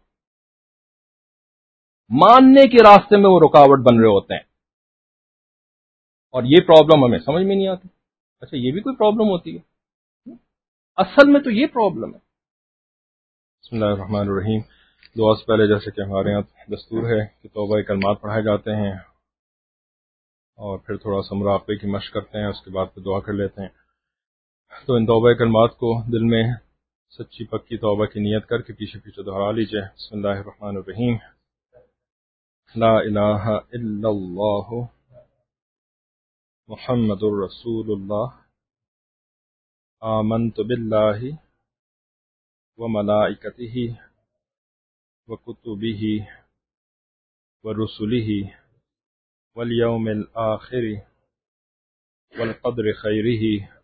Speaker 1: ماننے کے راستے میں وہ رکاوٹ بن رہے ہوتے ہیں، اور یہ پرابلم ہمیں سمجھ میں نہیں آتی۔ اچھا، یہ بھی کوئی پرابلم ہوتی ہے؟ اصل میں تو یہ پرابلم ہے۔ بسم اللہ الرحمن الرحیم۔ دعا سے پہلے جیسے کہ ہمارے یہاں دستور ہے کہ توبہ کلمات پڑھائے جاتے ہیں، اور پھر تھوڑا سا مراقبے کی مشق کرتے ہیں، اس کے بعد پھر دعا کر لیتے ہیں۔ تو ان توبہ کلمات کو دل میں سچی پکی توبہ کی نیت کر کے پیچھے پیچھے دہرا لیجئے۔ بسم اللہ الرحمن الرحیم۔ لا الہ الا اللہ محمد الرسول اللہ آمنت باللہ وملائکتہ وکتبہ ورسلہ والیوم الآخر والقدر خیرہ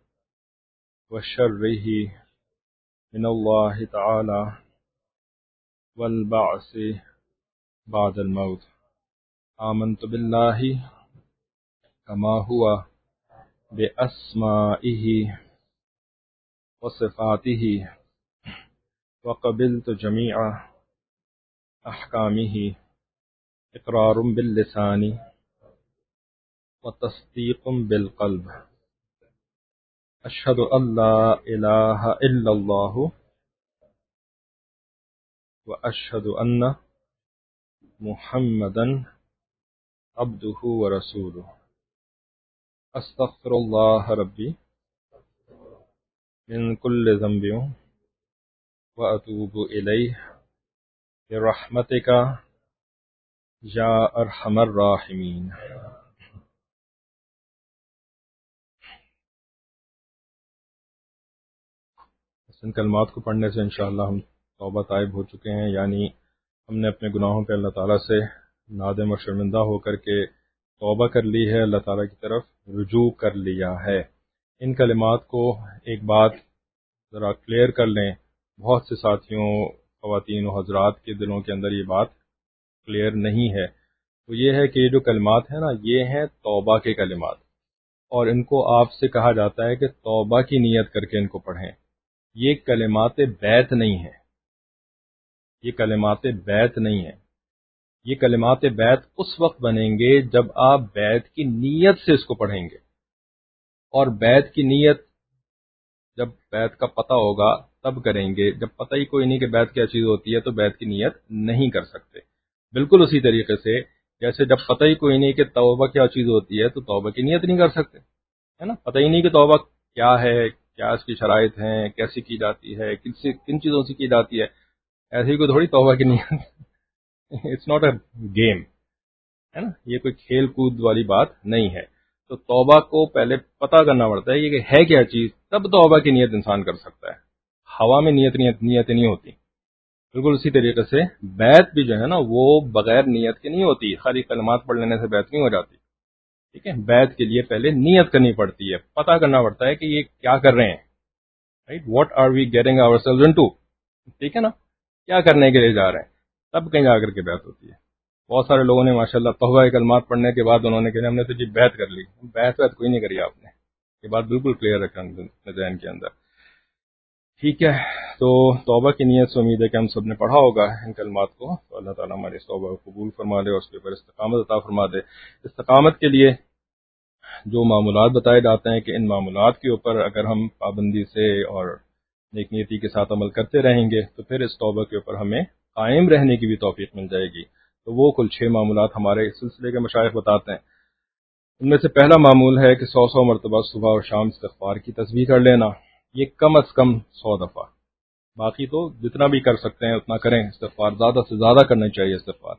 Speaker 1: وشرہ من اللہ تعالی والبعث بعد الموت۔ آمنت باللہ کما ہوا بأسمائہ وصفاتہ وقبلت جمیع احکامہ اقرار باللسان وتصدیق بالقلب۔ اشہد ان لا الہ الا اللہ واشہد ان محمدا عبدہ ورسولہ۔ استغفر اللہ ربی من کل ذنب واتوب الیہ برحمتک یا ارحم الراحمین۔ ان کلمات کو پڑھنے سے انشاءاللہ ہم توبہ طائب ہو چکے ہیں، یعنی ہم نے اپنے گناہوں پہ اللہ تعالیٰ سے نادم و شرمندہ ہو کر کے توبہ کر لی ہے، اللہ تعالیٰ کی طرف رجوع کر لیا ہے۔ ان کلمات کو ایک بات ذرا کلیئر کر لیں، بہت سے ساتھیوں، خواتین و حضرات کے دلوں کے اندر یہ بات کلیئر نہیں ہے، تو یہ ہے کہ یہ جو کلمات ہیں نا، یہ ہیں توبہ کے کلمات، اور ان کو آپ سے کہا جاتا ہے کہ توبہ کی نیت کر کے ان کو پڑھیں۔ یہ کلمات بیت نہیں ہیں، یہ کلمات بیت نہیں ہیں۔ یہ کلمات بیت اس وقت بنیں گے جب آپ بیت کی نیت سے اس کو پڑھیں گے، اور بیت کی نیت جب بیت کا پتہ ہوگا تب کریں گے۔ جب پتہ ہی کوئی نہیں کہ بیت کیا چیز ہوتی ہے تو بیت کی نیت نہیں کر سکتے۔ بالکل اسی طریقے سے جیسے جب پتہ ہی کوئی نہیں کہ توبہ کیا چیز ہوتی ہے تو توبہ کی نیت نہیں کر سکتے، ہے نا؟ پتہ ہی نہیں کہ توبہ کیا ہے، کیا اس کی شرائط ہیں، کیسی کی جاتی ہے، کن چیزوں سے کی جاتی ہے، ایسے ہی کوئی تھوڑی توبہ کی نیت اٹس ناٹ اے گیم، ہے نا؟ یہ کوئی کھیل کود والی بات نہیں ہے۔ تو توبہ کو پہلے پتہ کرنا پڑتا ہے یہ کہ ہے کیا چیز، تب توبہ کی نیت انسان کر سکتا ہے۔ ہوا میں نیتیں نہیں ہوتی۔ بالکل اسی طریقے سے بیعت بھی جو ہے نا وہ بغیر نیت کے نہیں ہوتی، خالی کلمات پڑھ لینے سے بیعت نہیں ہو جاتی، ٹھیک ہے؟ بیعت کے لیے پہلے نیت کرنی پڑتی ہے، پتہ کرنا پڑتا ہے کہ یہ کیا کر رہے ہیں، right? What are we getting ourselves into, ٹھیک ہے نا؟ کیا کرنے کے لیے جا رہے ہیں، تب کہیں جا کر کے بیعت ہوتی ہے۔ بہت سارے لوگوں نے ماشاءاللہ توبہ کلمات پڑھنے کے بعد انہوں نے کہا ہم نے تو جی بیعت کر لی، بیعت کوئی نہیں کری آپ نے، یہ بات بالکل کلیئر رکھیں اپنے ذہن کے اندر، ٹھیک ہے؟ تو توبہ کی نیت سے امید ہے کہ ہم سب نے پڑھا ہوگا ان کلمات کو، تو اللہ تعالیٰ ہماری اس توبہ کو قبول فرما دے اور اس کے اوپر استقامت عطا فرما دے۔ استقامت کے لیے جو معمولات بتائے جاتے ہیں کہ ان معمولات کے اوپر اگر ہم پابندی سے اور نیک نیتی کے ساتھ عمل کرتے رہیں گے تو پھر اس توبہ کے اوپر ہمیں قائم رہنے کی بھی توفیق مل جائے گی۔ تو وہ کل 6 معمولات ہمارے اس سلسلے کے مشائخ بتاتے ہیں۔ ان میں سے پہلا معمول ہے کہ 100 مرتبہ صبح اور شام استغفار کی تسبیح کر لینا، یہ کم از کم 100 دفعہ، باقی تو جتنا بھی کر سکتے ہیں اتنا کریں، استغفار زیادہ سے زیادہ کرنا چاہیے استغفار،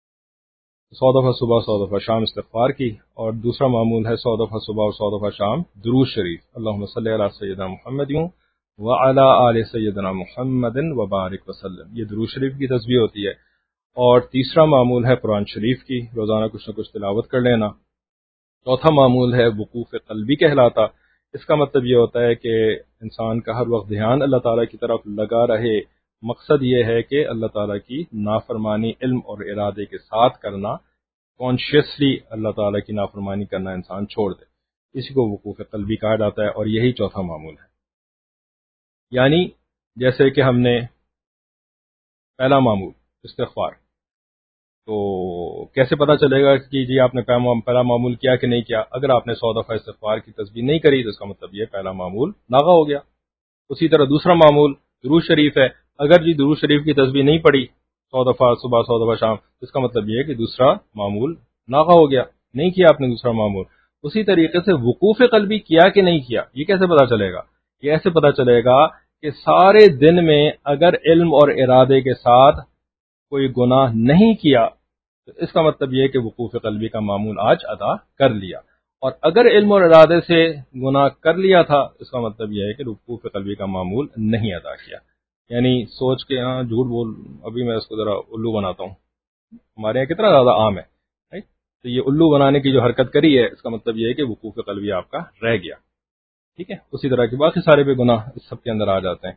Speaker 1: 100 دفعہ صبح 100 دفعہ شام استغفار کی۔ اور دوسرا معمول ہے 100 دفعہ صبح اور 100 دفعہ شام درود شریف، اللہم صلی علی سیدنا محمد وعلی آل سیدنا محمد وبارک وسلم، یہ درود شریف کی تسبیح ہوتی ہے۔ اور تیسرا معمول ہے قرآن شریف کی، روزانہ کچھ نہ کچھ تلاوت کر لینا۔ چوتھا معمول ہے وقوف قلبی کہلاتا، اس کا مطلب یہ ہوتا ہے کہ انسان کا ہر وقت دھیان اللہ تعالیٰ کی طرف لگا رہے، مقصد یہ ہے کہ اللہ تعالیٰ کی نافرمانی علم اور ارادے کے ساتھ کرنا، کانشیسلی اللہ تعالیٰ کی نافرمانی کرنا انسان چھوڑ دے، اسی کو وقوف قلبی کہا جاتا ہے، اور یہی چوتھا معمول ہے۔ یعنی جیسے کہ ہم نے پہلا معمول استغفار، تو کیسے پتا چلے گا کہ جی آپ نے پہلا معمول کیا کہ نہیں کیا؟ اگر آپ نے 100 دفعہ استغفار کی تسبیح نہیں کری تو اس کا مطلب یہ پہلا معمول ناغا ہو گیا۔ اسی طرح دوسرا معمول درود شریف ہے، اگر جی درود شریف کی تسبیح نہیں پڑھی 100 دفعہ صبح 100 دفعہ شام، اس کا مطلب یہ ہے کہ دوسرا معمول ناغا ہو گیا۔ نہیں کیا آپ نے دوسرا معمول، اسی طریقے سے وقوف قلبی کیا کہ نہیں کیا، یہ کیسے پتا چلے گا؟ یہ ایسے پتا چلے گا کہ سارے دن میں اگر علم اور ارادے کے ساتھ کوئی گناہ نہیں کیا تو اس کا مطلب یہ ہے کہ وقوف قلبی کا معمول آج ادا کر لیا، اور اگر علم اور ارادے سے گناہ کر لیا تھا اس کا مطلب یہ ہے کہ وقوف قلبی کا معمول نہیں ادا کیا۔ یعنی سوچ کے ہاں جھوٹ بول، ابھی میں اس کو ذرا الو بناتا ہوں، ہمارے یہاں کتنا زیادہ عام ہے، right؟ تو یہ الو بنانے کی جو حرکت کری ہے اس کا مطلب یہ ہے کہ وقوف قلبی آپ کا رہ گیا، ٹھیک ہے؟ اسی طرح کے باقی سارے بھی گناہ اس سب کے اندر آ جاتے ہیں۔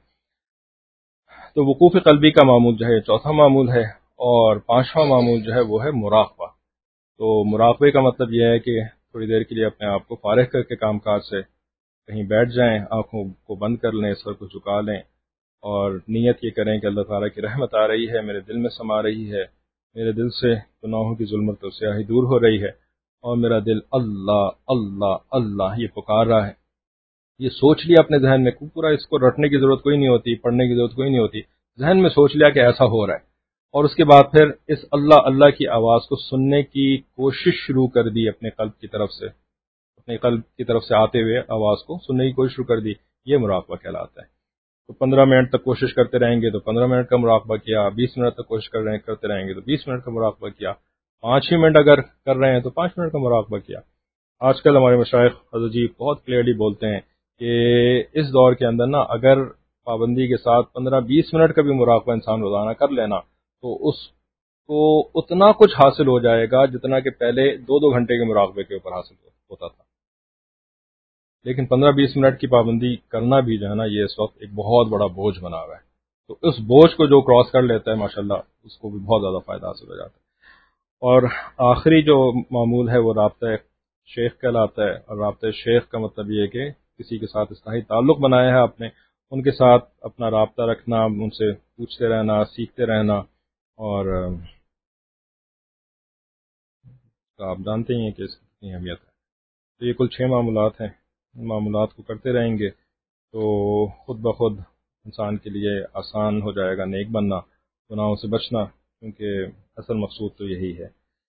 Speaker 1: تو وقوف قلبی کا معمول جو ہے چوتھا معمول ہے، اور پانچواں معمول جو ہے وہ ہے مراقبہ۔ تو مراقبے کا مطلب یہ ہے کہ تھوڑی دیر کے لیے اپنے آپ کو فارغ کر کے کام کاج سے کہیں بیٹھ جائیں، آنکھوں کو بند کر لیں، سر کو جھکا لیں، اور نیت یہ کریں کہ اللہ تعالیٰ کی رحمت آ رہی ہے، میرے دل میں سما رہی ہے، میرے دل سے گناہوں کی ظلمت اور سیاہی دور ہو رہی ہے، اور میرا دل اللہ اللہ اللہ یہ پکار رہا ہے۔ یہ سوچ لیا اپنے ذہن میں، پورا اس کو رٹنے کی ضرورت کوئی نہیں ہوتی، پڑھنے کی ضرورت کوئی نہیں ہوتی، ذہن میں سوچ لیا کہ ایسا ہو رہا ہے، اور اس کے بعد پھر اس اللہ اللہ کی آواز کو سننے کی کوشش شروع کر دی، اپنے قلب کی طرف سے، اپنے قلب کی طرف سے آتے ہوئے آواز کو سننے کی کوشش شروع کر دی، یہ مراقبہ کہلاتا ہے۔ تو 15 منٹ تک کوشش کرتے رہیں گے تو 15 منٹ کا مراقبہ کیا، 20 منٹ تک کوشش کرتے رہیں گے تو 20 منٹ کا مراقبہ کیا، 5 ہی منٹ اگر کر رہے ہیں تو 5 منٹ کا مراقبہ کیا۔ آج کل ہمارے مشائخ حضرت جی بہت کلیئرلی بولتے ہیں کہ اس دور کے اندر نا اگر پابندی کے ساتھ 15-20 منٹ کا بھی مراقبہ انسان روزانہ کر لینا تو اس کو اتنا کچھ حاصل ہو جائے گا جتنا کہ پہلے 2-2 گھنٹے کے مراقبے کے اوپر حاصل ہوتا تھا۔ لیکن 15-20 منٹ کی پابندی کرنا بھی جو ہے نا یہ اس وقت ایک بہت بڑا بوجھ بنا ہوا ہے، تو اس بوجھ کو جو کراس کر لیتا ہے ماشاءاللہ اس کو بھی بہت زیادہ فائدہ حاصل ہو جاتا ہے۔ اور آخری جو معمول ہے وہ رابطہ شیخ کہلاتا ہے، اور رابطہ شیخ کا مطلب یہ ہے کہ کسی کے ساتھ اصلاحی تعلق بنایا ہے آپ نے، ان کے ساتھ اپنا رابطہ رکھنا، ان سے پوچھتے رہنا، سیکھتے رہنا، اور آپ جانتے ہی ہیں کہ اس کی کتنی اہمیت ہے۔ تو یہ کل 6 معمولات ہیں، ان معمولات کو کرتے رہیں گے تو خود بخود انسان کے لیے آسان ہو جائے گا نیک بننا، گناہوں سے بچنا، کیونکہ اصل مقصود تو یہی ہے۔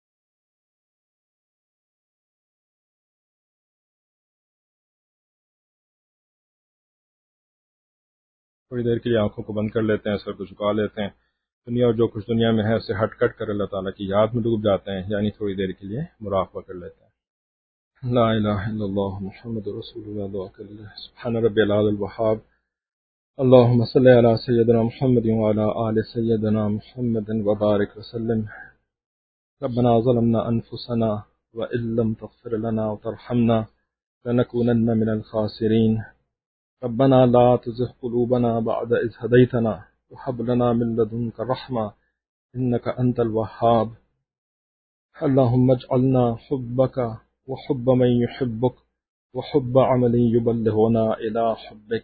Speaker 1: تھوڑی دیر کے لیے آنکھوں کو بند کر لیتے ہیں، سر کو جھکا لیتے ہیں، دنیا اور جو کچھ دنیا میں ہے اسے ہٹ کٹ کر اللہ تعالیٰ کی یاد میں ڈوب جاتے ہیں، یعنی تھوڑی دیر کے لیے مراقبہ کر لیتے ہیں۔ لا الہ الا اللہ محمد رسول اللہ، دعا کر لیں۔ سبحان ربی العلی الوہاب، اللہم صلی علی سیدنا محمد وعلی آل سیدنا محمد وبارک وسلم۔ ربنا ظلمنا انفسنا وإن لم تغفر لنا وترحمنا لنكونن من الخاسرین۔ ربنا لا تزغ قلوبنا بعد إذ هديتنا وهب لنا من لدنك رحمة إنك أنت الوهاب۔ اللهم اجعلنا حبك وحب من يحبك وحب عمل يبلغنا إلى حبك۔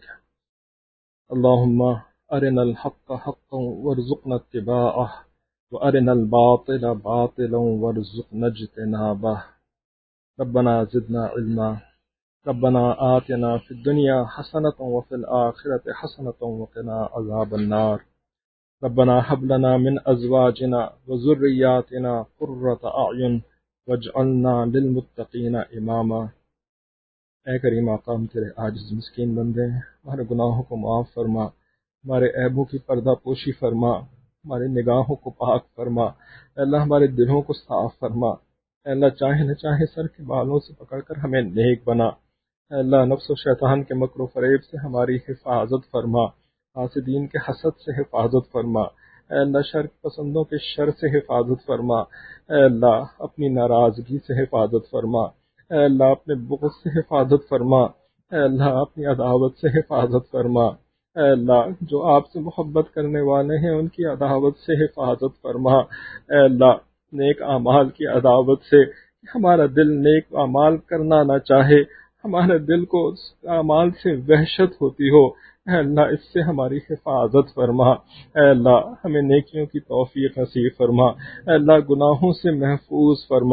Speaker 1: اللهم أرنا الحق حقا وارزقنا اتباعه وأرنا الباطل باطلا وارزقنا اجتنابه۔ ربنا زدنا علما، ربنا آتنا في الدنيا حسنة وفي الآخرة حسنة وقنا عذاب النار۔ ربنا هب لنا من أزواجنا وذرياتنا قرة أعين واجعلنا للمتقين إماما۔ اے کریم آقا، ہم تیرے عاجز مسکین بندے ہیں، ہمارے گناہوں کو معاف فرما، ہمارے عیبوں کی پردہ پوشی فرما، ہماری نگاہوں کو پاک فرما، اے اللہ ہمارے دلوں کو صاف فرما، اے اللہ چاہے نہ چاہے سر کے بالوں سے پکڑ کر ہمیں نیک بنا، اے اللہ نفس و شیطان کے مکر و فریب سے ہماری حفاظت فرما، حاسدین کے حسد سے حفاظت فرما، اے اللہ شر پسندوں کے شر سے حفاظت فرما، اے اللہ اپنی ناراضگی سے حفاظت فرما، اے اللہ اپنے بغض سے حفاظت فرما، اے اللہ اپنی عداوت سے حفاظت فرما، اے اللہ جو آپ سے محبت کرنے والے ہیں ان کی عداوت سے حفاظت فرما، اے اللہ نیک اعمال کی عداوت سے، ہمارا دل نیک اعمال کرنا نہ چاہے، ہمارے دل کو اعمال سے وحشت ہوتی ہو، اے اللہ اس سے ہماری حفاظت فرما، اے اللہ ہمیں نیکیوں کی توفیق نصیب فرما، اے اللہ گناہوں سے محفوظ فرما،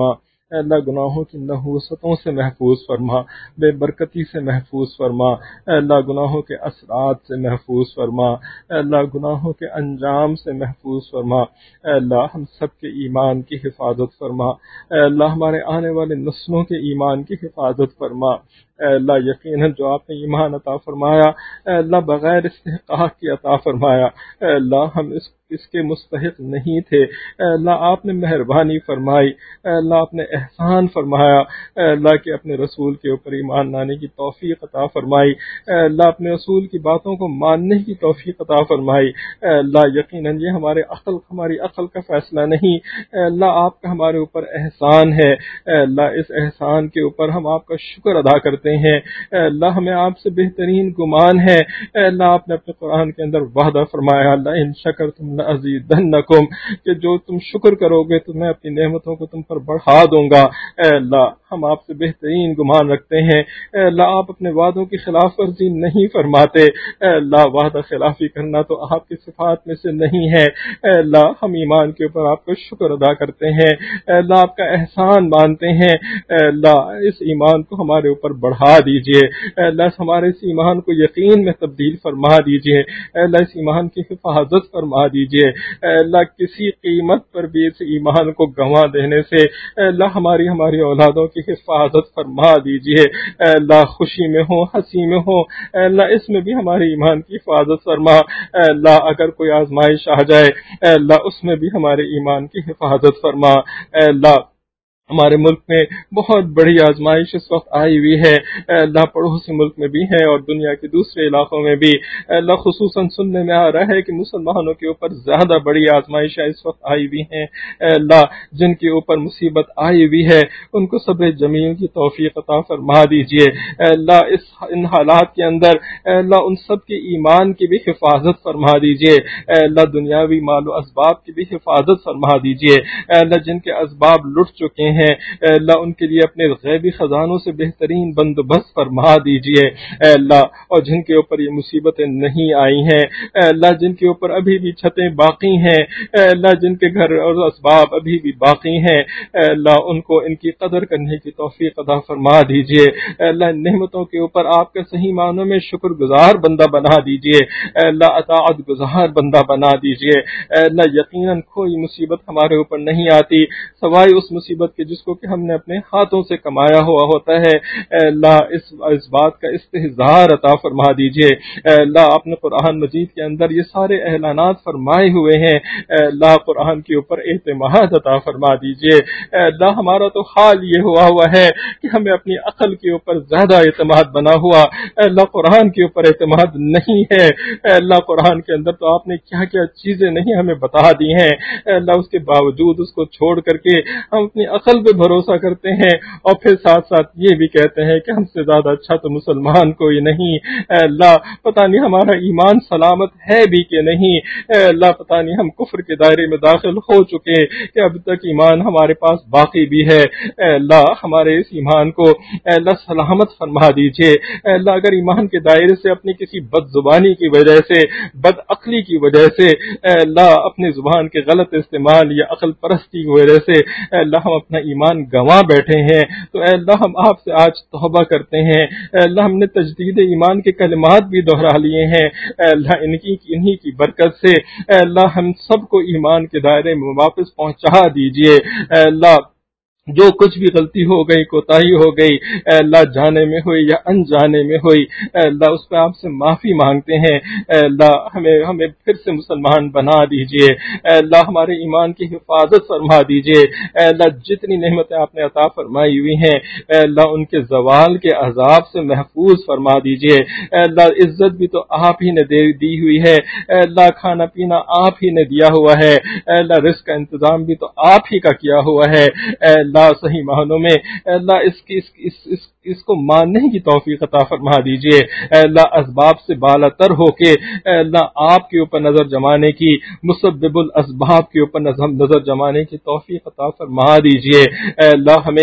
Speaker 1: اے اللہ گناہوں کی نحوستوں سے محفوظ فرما، بے برکتی سے محفوظ فرما، اے اللہ گناہوں کے اثرات سے محفوظ فرما، اے اللہ گناہوں کے انجام سے محفوظ فرما، اے اللہ ہم سب کے ایمان کی حفاظت فرما، اے اللہ ہمارے آنے والے نسلوں کے ایمان کی حفاظت فرما، اے اللہ یقیناً جو آپ نے ایمان عطا فرمایا اے اللہ بغیر استحقاق کی عطا فرمایا، اے اللہ ہم اس کے مستحق نہیں تھے، اے اللہ آپ نے مہربانی فرمائی، اے اللہ آپ نے احسان فرمایا، اے اللہ کہ اپنے رسول کے اوپر ایمان لانے کی توفیق عطا فرمائی، اے اللہ اپنے رسول کی باتوں کو ماننے کی توفیق عطا فرمائی، اے اللہ یقیناً یہ ہماری عقل کا فیصلہ نہیں، اے اللہ آپ کا ہمارے اوپر احسان ہے، اے اللہ اس احسان کے اوپر ہم آپ کا شکر ادا کرتے ہیں، اے اللہ ہمیں آپ سے بہترین گمان ہے، اے اللہ آپ نے اپنے قرآن کے اندر وعدہ فرمایا اللہ ان شکرتم لازیدنکم کہ جو تم شکر کرو گے تو میں اپنی نعمتوں کو تم پر بڑھا دوں گا، اے اللہ ہم آپ سے بہترین گمان رکھتے ہیں، اے اللہ آپ اپنے وعدوں کی خلاف ورزی نہیں فرماتے، اے اللہ وعدہ خلافی کرنا تو آپ کی صفات میں سے نہیں ہے، اے اللہ ہم ایمان کے اوپر آپ کا شکر ادا کرتے ہیں، اے اللہ آپ کا احسان مانتے ہیں، اے اللہ اس ایمان کو ہمارے اوپر بڑھا دیجئے، اے اللہ ہمارے اس ایمان کو یقین میں تبدیل فرما دیجئے، اے اللہ اس ایمان کی حفاظت فرما دیجئے، اے اللہ کسی قیمت پر بھی اس ایمان کو گنوا دینے سے اے اللہ ہماری اولادوں کی حفاظت فرما دیجئے، اے اللہ خوشی میں ہو ہنسی میں ہو اے اللہ اس میں بھی ہمارے ایمان کی حفاظت فرما، اے اللہ اگر کوئی آزمائش آ جائے اے اللہ اس میں بھی ہمارے ایمان کی حفاظت فرما، اے اللہ ہمارے ملک میں بہت بڑی آزمائش اس وقت آئی ہوئی ہے، اے اللہ پڑوسی ملک میں بھی ہے اور دنیا کے دوسرے علاقوں میں بھی، اے اللہ خصوصاً سننے میں آ رہا ہے کہ مسلمانوں کے اوپر زیادہ بڑی آزمائشیں اس وقت آئی ہوئی ہیں، اے اللہ جن کے اوپر مصیبت آئی ہوئی ہے ان کو صبر جمیل کی توفیق عطا فرما دیجئے، اے اللہ ان حالات کے اندر اے اللہ ان سب کے ایمان کی بھی حفاظت فرما دیجئے، اے اللہ دنیاوی مال و اسباب کی بھی حفاظت فرما دیجئے، اے اللہ جن کے اسباب لٹ چکے ہیں اے اللہ ان کے لیے اپنے غیبی خزانوں سے بہترین بندوبست فرما دیجئے، اے اللہ اور جن کے اوپر یہ مصیبتیں نہیں آئی ہیں اے اللہ جن کے اوپر ابھی بھی چھتیں باقی ہیں اے اللہ جن کے گھر اور اسباب ابھی بھی باقی ہیں اے اللہ ان کو ان کی قدر کرنے کی توفیق عطا فرما دیجئے، اے اللہ نعمتوں کے اوپر آپ کے صحیح معنوں میں شکر گزار بندہ بنا دیجئے، اے اللہ اطاعت گزار بندہ بنا دیجئے، اے اللہ یقیناً کوئی مصیبت ہمارے اوپر نہیں آتی سوائے اس مصیبت کے جس کو کہ ہم نے اپنے ہاتھوں سے کمایا ہوا ہوتا ہے، اے اللہ اس بات کا استحضار عطا فرما دیجئے، اے اللہ آپ نے قرآن مجید کے اندر یہ سارے اعلانات فرمائے ہوئے ہیں، اے اللہ قرآن کے اوپر اعتماد عطا فرما دیجئے، اے اللہ ہمارا تو حال یہ ہوا ہے کہ ہمیں اپنی عقل کے اوپر زیادہ اعتماد بنا ہوا، اے اللہ قرآن کے اوپر اعتماد نہیں ہے، اے اللہ قرآن کے اندر تو آپ نے کیا کیا چیزیں نہیں ہمیں بتا دی ہیں، اے اللہ اس کے باوجود اس کو چھوڑ کر کے ہم اپنی عقل پہ بھروسہ کرتے ہیں اور پھر ساتھ ساتھ یہ بھی کہتے ہیں کہ ہم سے زیادہ اچھا تو مسلمان کوئی نہیں، اے اللہ پتہ نہیں ہمارا ایمان سلامت ہے بھی کہ نہیں، اے اللہ پتہ نہیں ہم کفر کے دائرے میں داخل ہو چکے کہ اب تک ایمان ہمارے پاس باقی بھی ہے، اے اللہ ہمارے اس ایمان کو اے اللہ سلامت فرما دیجئے، اے اللہ اگر ایمان کے دائرے سے اپنی کسی بد زبانی کی وجہ سے بد عقلی کی وجہ سے اے اللہ اپنی زبان کے غلط استعمال یا عقل پرستی کی وجہ سے اے اللہ ہم اپنا ایمان گنوا بیٹھے ہیں تو اے اللہ ہم آپ سے آج توبہ کرتے ہیں، اے اللہ ہم نے تجدید ایمان کے کلمات بھی دہرا لیے ہیں، اے اللہ انہی کی برکت سے اے اللہ ہم سب کو ایمان کے دائرے میں واپس پہنچا دیجئے، اے اللہ جو کچھ بھی غلطی ہو گئی کوتاہی ہو گئی اے اللہ جانے میں ہوئی یا انجانے میں ہوئی اے اللہ اس پہ آپ سے معافی مانگتے ہیں، اے اللہ ہمیں پھر سے مسلمان بنا دیجئے، اے اللہ ہمارے ایمان کی حفاظت فرما دیجئے، اے اللہ جتنی نعمتیں آپ نے عطا فرمائی ہوئی ہیں اے اللہ ان کے زوال کے عذاب سے محفوظ فرما دیجئے، اے اللہ عزت بھی تو آپ ہی نے دی ہوئی ہے، اے اللہ کھانا پینا آپ ہی نے دیا ہوا ہے، اے اللہ رزق کا انتظام بھی تو آپ ہی کا کیا ہوا ہے، اے اللہ صحیح معنوں میں اے اللہ اس کو ماننے کی توفیق عطا فرما دیجئے، اے اللہ اسباب سے بالا تر ہو کے اے اللہ آپ کے اوپر نظر جمانے کی مسبب الاسباب کے اوپر نظر جمانے کی توفیق عطا فرما دیجئے، اے اللہ ہمیں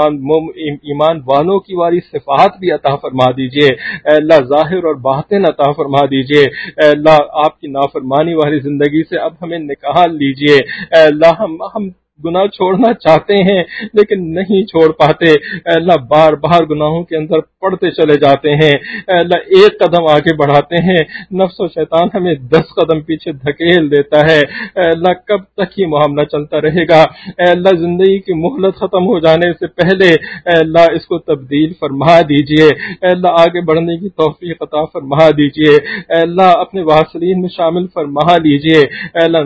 Speaker 1: ایمان والوں کی والی صفات بھی عطا فرما دیجئے، اے اللہ ظاہر اور باطن عطا فرما دیجئے، اے اللہ آپ کی نافرمانی والی زندگی سے اب ہمیں نکال لیجئے، اے اللہ ہم گناہ چھوڑنا چاہتے ہیں لیکن نہیں چھوڑ پاتے، اے اللہ بار بار گناہوں کے اندر پڑتے چلے جاتے ہیں، اے اللہ ایک قدم آگے بڑھاتے ہیں، نفس و شیطان ہمیں 10 قدم پیچھے دھکیل دیتا ہے۔ اے اللہ کب تک یہ معاملہ چلتا رہے گا؟ اے اللہ زندگی کی مہلت ختم ہو جانے سے پہلے اے اللہ اس کو تبدیل فرما دیجئے، اے اللہ آگے بڑھنے کی توفیق عطا فرما دیجئے، اے اللہ اپنے واصلین میں شامل فرما لیجئے۔ اے اللہ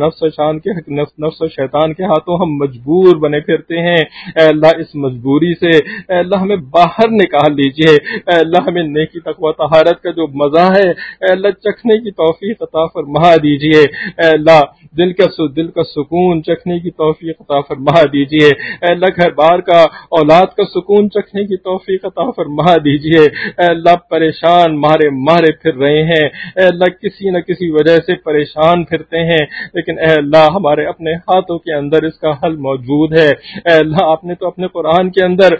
Speaker 1: نفس و شیطان کے ہاتھوں ہم مجبور بنے پھرتے ہیں، اے اللہ اس مجبوری سے اے اللہ ہمیں باہر نکال لیجئے، اے اللہ ہمیں نیکی تقوی طہارت کا جو مزہ ہے اے اللہ چکھنے کی توفیق عطا فرما دیجئے، اے اللہ دل کا سکون چکھنے کی توفیق عطا فرما دیجئے، اے اللہ گھر بار کا اولاد کا سکون چکھنے کی توفیق عطا فرما دیجئے، اے اللہ پریشان مارے پھر رہے ہیں، اے اللہ کسی نہ کسی وجہ سے پریشان پھرتے ہیں، لیکن اے اللہ ہمارے اپنے ہاتھوں کے اندر اس کا حل موجود ہے۔ اے اللہ آپ نے تو اپنے قرآن کے اندر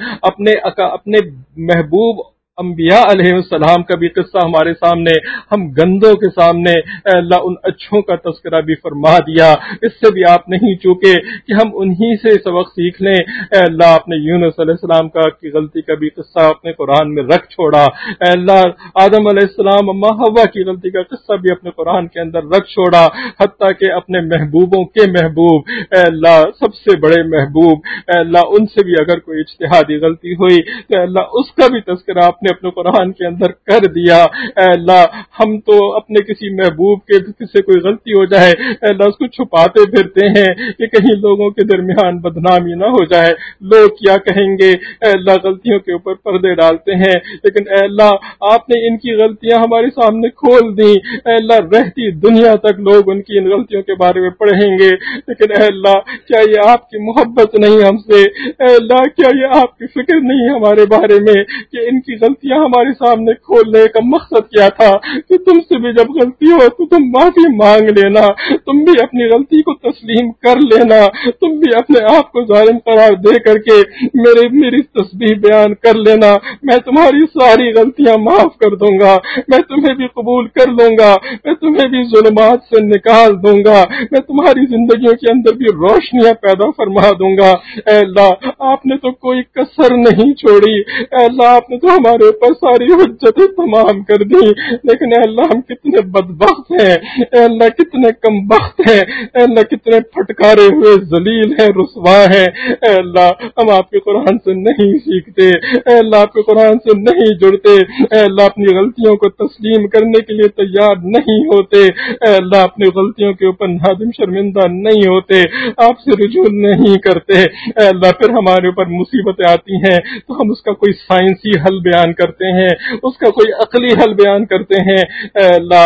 Speaker 1: اپنے محبوب انبیاء علیہ السلام کا بھی قصہ ہمارے سامنے، ہم گندوں کے سامنے اے اللہ ان اچھوں کا تذکرہ بھی فرما دیا، اس سے بھی آپ نہیں چوکے کہ ہم انہی سے سبق سیکھ لیں۔ اے اللہ آپ نے یونس علیہ السلام کی غلطی کا بھی قصہ اپنے قرآن میں رکھ چھوڑا، اے اللہ آدم علیہ السلام اما حوا کی غلطی کا قصہ بھی اپنے قرآن کے اندر رکھ چھوڑا، حتیٰ کہ اپنے محبوبوں کے محبوب اے اللہ سب سے بڑے محبوب اے اللہ ان سے بھی اگر کوئی اجتہادی غلطی ہوئی تو اے اللہ اس کا بھی تذکرہ آپ نے اپنے قرآن کے اندر کر دیا۔ اے اللہ ہم تو اپنے کسی محبوب کے سے کوئی غلطی ہو جائے اے اللہ اس کو چھپاتے پھرتے ہیں کہ کہیں لوگوں کے درمیان بدنامی نہ ہو جائے، لوگ کیا کہیں گے، اے اللہ غلطیوں کے اوپر پردے ڈالتے ہیں، لیکن اے اللہ آپ نے ان کی غلطیاں ہمارے سامنے کھول دی، اے اللہ رہتی دنیا تک لوگ ان کی ان غلطیوں کے بارے میں پڑھیں گے، لیکن اے اللہ کیا یہ آپ کی محبت نہیں ہم سے؟ اے اللہ کیا یہ آپ کی فکر نہیں ہمارے بارے میں کہ ان کی غلطیاں ہمارے سامنے کھولنے کا مقصد کیا تھا کہ تم سے بھی جب غلطی ہو تو تم معافی مانگ لینا، تم بھی اپنی غلطی کو تسلیم کر لینا، تم بھی اپنے آپ کو ظالم قرار دے کر کے میری تسبیح بیان کر لینا، میں تمہاری ساری غلطیاں معاف کر دوں گا، میں تمہیں بھی قبول کر لوں گا، میں تمہیں بھی ظلمات سے نکال دوں گا، میں تمہاری زندگیوں کے اندر بھی روشنیاں پیدا فرما دوں گا۔ اے اللہ آپ نے تو کوئی کسر نہیں چھوڑی، اے اللہ آپ نے تو ہمارے اوپر ساری حجتیں تمام کر دی، لیکن اے اللہ ہم کتنے بدبخت ہیں، اے اللہ کتنے کم بخت ہیں، اے اللہ کتنے پھٹکارے ہوئے ذلیل ہیں، رسوا ہیں، اے اللہ ہم آپ کے قرآن سے نہیں سیکھتے، اے اللہ آپ کے قرآن سے نہیں جڑتے، اے اللہ اپنی غلطیوں کو تسلیم کرنے کے لیے تیار نہیں ہوتے، اے اللہ اپنی غلطیوں کے اوپر نادم شرمندہ نہیں ہوتے، آپ سے رجوع نہیں کرتے، اے اللہ پھر ہمارے اوپر مصیبتیں آتی ہیں تو ہم اس کا کوئی سائنسی حل بیان کرتے ہیں، اس کا کوئی عقلی حل بیان کرتے ہیں۔ اے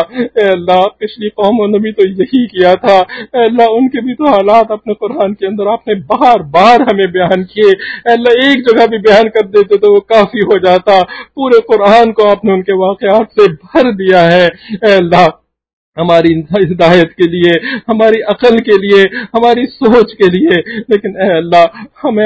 Speaker 1: اللہ پچھلی قوموں نے بھی تو یہی کیا تھا، اے اللہ ان کے بھی تو حالات اپنے قرآن کے اندر آپ نے بار بار ہمیں بیان کیے، اے اللہ ایک جگہ بھی بیان کر دیتے تو وہ کافی ہو جاتا، پورے قرآن کو آپ نے ان کے واقعات سے بھر دیا ہے۔ اے اللہ ہماری ہدایت کے لیے، ہماری عقل کے لیے، ہماری سوچ کے لیے، لیکن اے اللہ ہمیں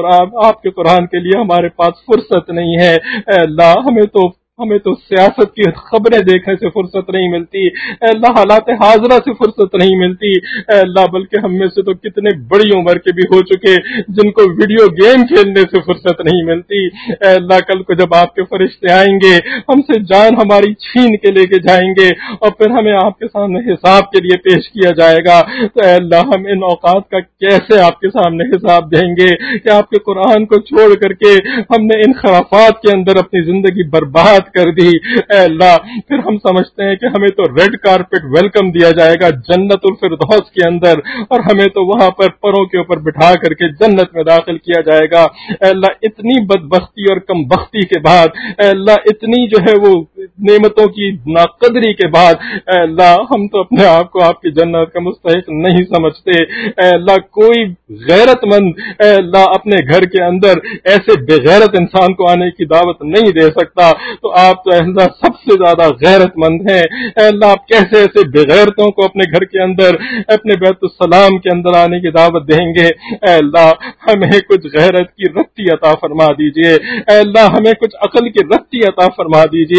Speaker 1: آپ کے قرآن کے لیے ہمارے پاس فرصت نہیں ہے۔ اے اللہ ہمیں تو سیاست کی خبریں دیکھنے سے فرصت نہیں ملتی، اے اللہ حالات حاضرہ سے فرصت نہیں ملتی، اے اللہ بلکہ ہم میں سے تو کتنے بڑی عمر کے بھی ہو چکے جن کو ویڈیو گیم کھیلنے سے فرصت نہیں ملتی۔ اے اللہ کل کو جب آپ کے فرشتے آئیں گے ہم سے جان ہماری چھین کے لے کے جائیں گے اور پھر ہمیں آپ کے سامنے حساب کے لیے پیش کیا جائے گا، تو اے اللہ ہم ان اوقات کا کیسے آپ کے سامنے حساب دیں گے کہ آپ کے قرآن کو چھوڑ کر کے ہم نے ان خرافات کے اندر اپنی زندگی برباد کر دی۔ اے اللہ پھر ہم سمجھتے ہیں کہ ہمیں تو ریڈ کارپٹ ویلکم دیا جائے گا جنت الفردوس کے اندر، اور ہمیں تو وہاں پر پروں کے اوپر بٹھا کر کے جنت میں داخل کیا جائے گا۔ اے اللہ اتنی بدبختی اور کم بختی کے بعد، اے اللہ اتنی جو ہے وہ نعمتوں کی ناقدری کے بعد، اے اللہ ہم تو اپنے آپ کو آپ کی جنت کا مستحق نہیں سمجھتے۔ اے اللہ کوئی غیرت مند اے اللہ اپنے گھر کے اندر ایسے بے غیرت انسان کو آنے کی دعوت نہیں دے سکتا، تو آپ تو اے اللہ سب سے زیادہ غیرت مند ہیں۔ اے اللہ آپ کیسے ایسے بے غیرتوں کو اپنے گھر کے اندر، اپنے بیت السلام کے اندر آنے کی دعوت دیں گے؟ اے اللہ ہمیں کچھ غیرت کی رتی عطا فرما دیجئے، اے اللہ ہمیں کچھ عقل کی رتی عطا فرما دیجئے،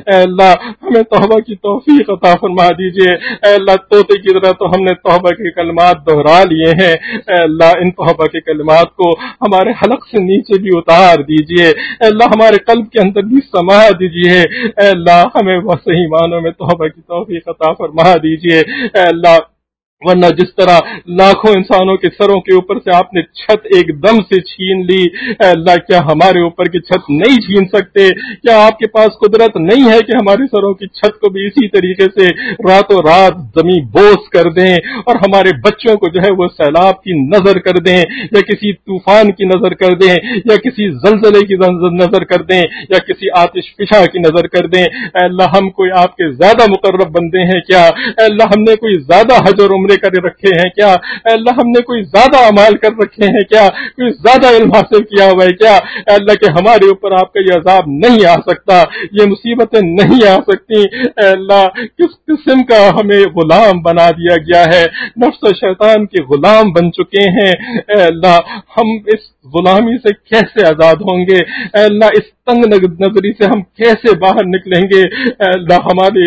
Speaker 2: اے اللہ ہمیں توبہ کی توفیق عطا فرما دیجئے۔ اے اللہ طوطے کی طرح تو ہم نے توبہ کے کلمات دہرا لیے ہیں، اے اللہ ان توبہ کے کلمات کو ہمارے حلق سے نیچے بھی اتار دیجئے، اے اللہ ہمارے قلب کے اندر بھی سما دیجئے، اے اللہ ہمیں وہ صحیح معنوں میں توبہ کی توفیق عطا فرما دیجئے، اے اللہ ورنہ جس طرح لاکھوں انسانوں کے سروں کے اوپر سے آپ نے چھت ایک دم سے چھین لی، اے اللہ کیا ہمارے اوپر کی چھت نہیں چھین سکتے؟ کیا آپ کے پاس قدرت نہیں ہے کہ ہمارے سروں کی چھت کو بھی اسی طریقے سے راتوں رات زمین بوس کر دیں اور ہمارے بچوں کو جو ہے وہ سیلاب کی نظر کر دیں یا کسی طوفان کی نظر کر دیں یا کسی زلزلے کی نظر کر دیں یا کسی آتش فشاں کی نظر کر دیں؟ اے اللہ ہم کوئی آپ کے زیادہ مقرب بندے ہیں کیا؟ اے اللہ ہم نے کوئی زیادہ حج اور عمرے کر رکھے ہیں کیا؟ اے اللہ ہم نے کوئی زیادہ اعمال کر رکھے ہیں کیا؟ کوئی زیادہ علم حاصل کیا ہوا ہے کیا؟ اے اللہ کہ ہمارے اوپر آپ کا یہ عذاب نہیں آ سکتا، یہ مصیبتیں نہیں آ سکتی؟ اے اللہ کس قسم کا ہمیں غلام بنا دیا گیا ہے، نفس و شیطان کے غلام بن چکے ہیں۔ اے اللہ ہم اس غلامی سے کیسے آزاد ہوں گے؟ اے اللہ اس تنگ نظری سے ہم کیسے باہر نکلیں گے؟ اے اللہ ہمارے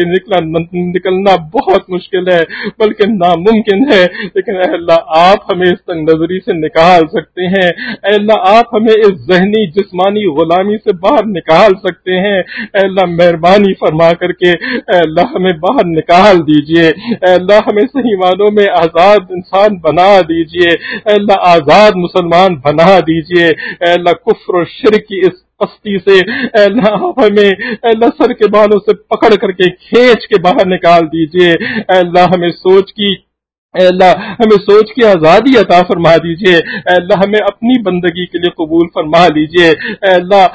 Speaker 2: نکلنا بہت مشکل ہے بلکہ ناممکن ہے، لیکن اے اللہ آپ ہمیں اس تنگ نظری سے نکال سکتے ہیں، اے اللہ آپ ہمیں اس ذہنی جسمانی غلامی سے باہر نکال سکتے ہیں۔ اے اللہ مہربانی فرما کر کے اے اللہ ہمیں باہر نکال دیجئے، اے اللہ ہمیں صحیح معنوں میں آزاد انسان بنا دیجئے، اے اللہ آزاد مسلمان بنا دیجئے، اے اللہ کفر و شرک کی اس پستی سے اے اللہ آپ ہمیں اے اللہ سر کے بالوں سے پکڑ کر کے کھینچ کے باہر نکال دیجئے، اے اللہ ہمیں سوچ کی اے اللہ ہمیں سوچ کی آزادی عطا فرما دیجئے، اے اللہ ہمیں اپنی بندگی کے لیے قبول فرما لیجئے، اے اللہ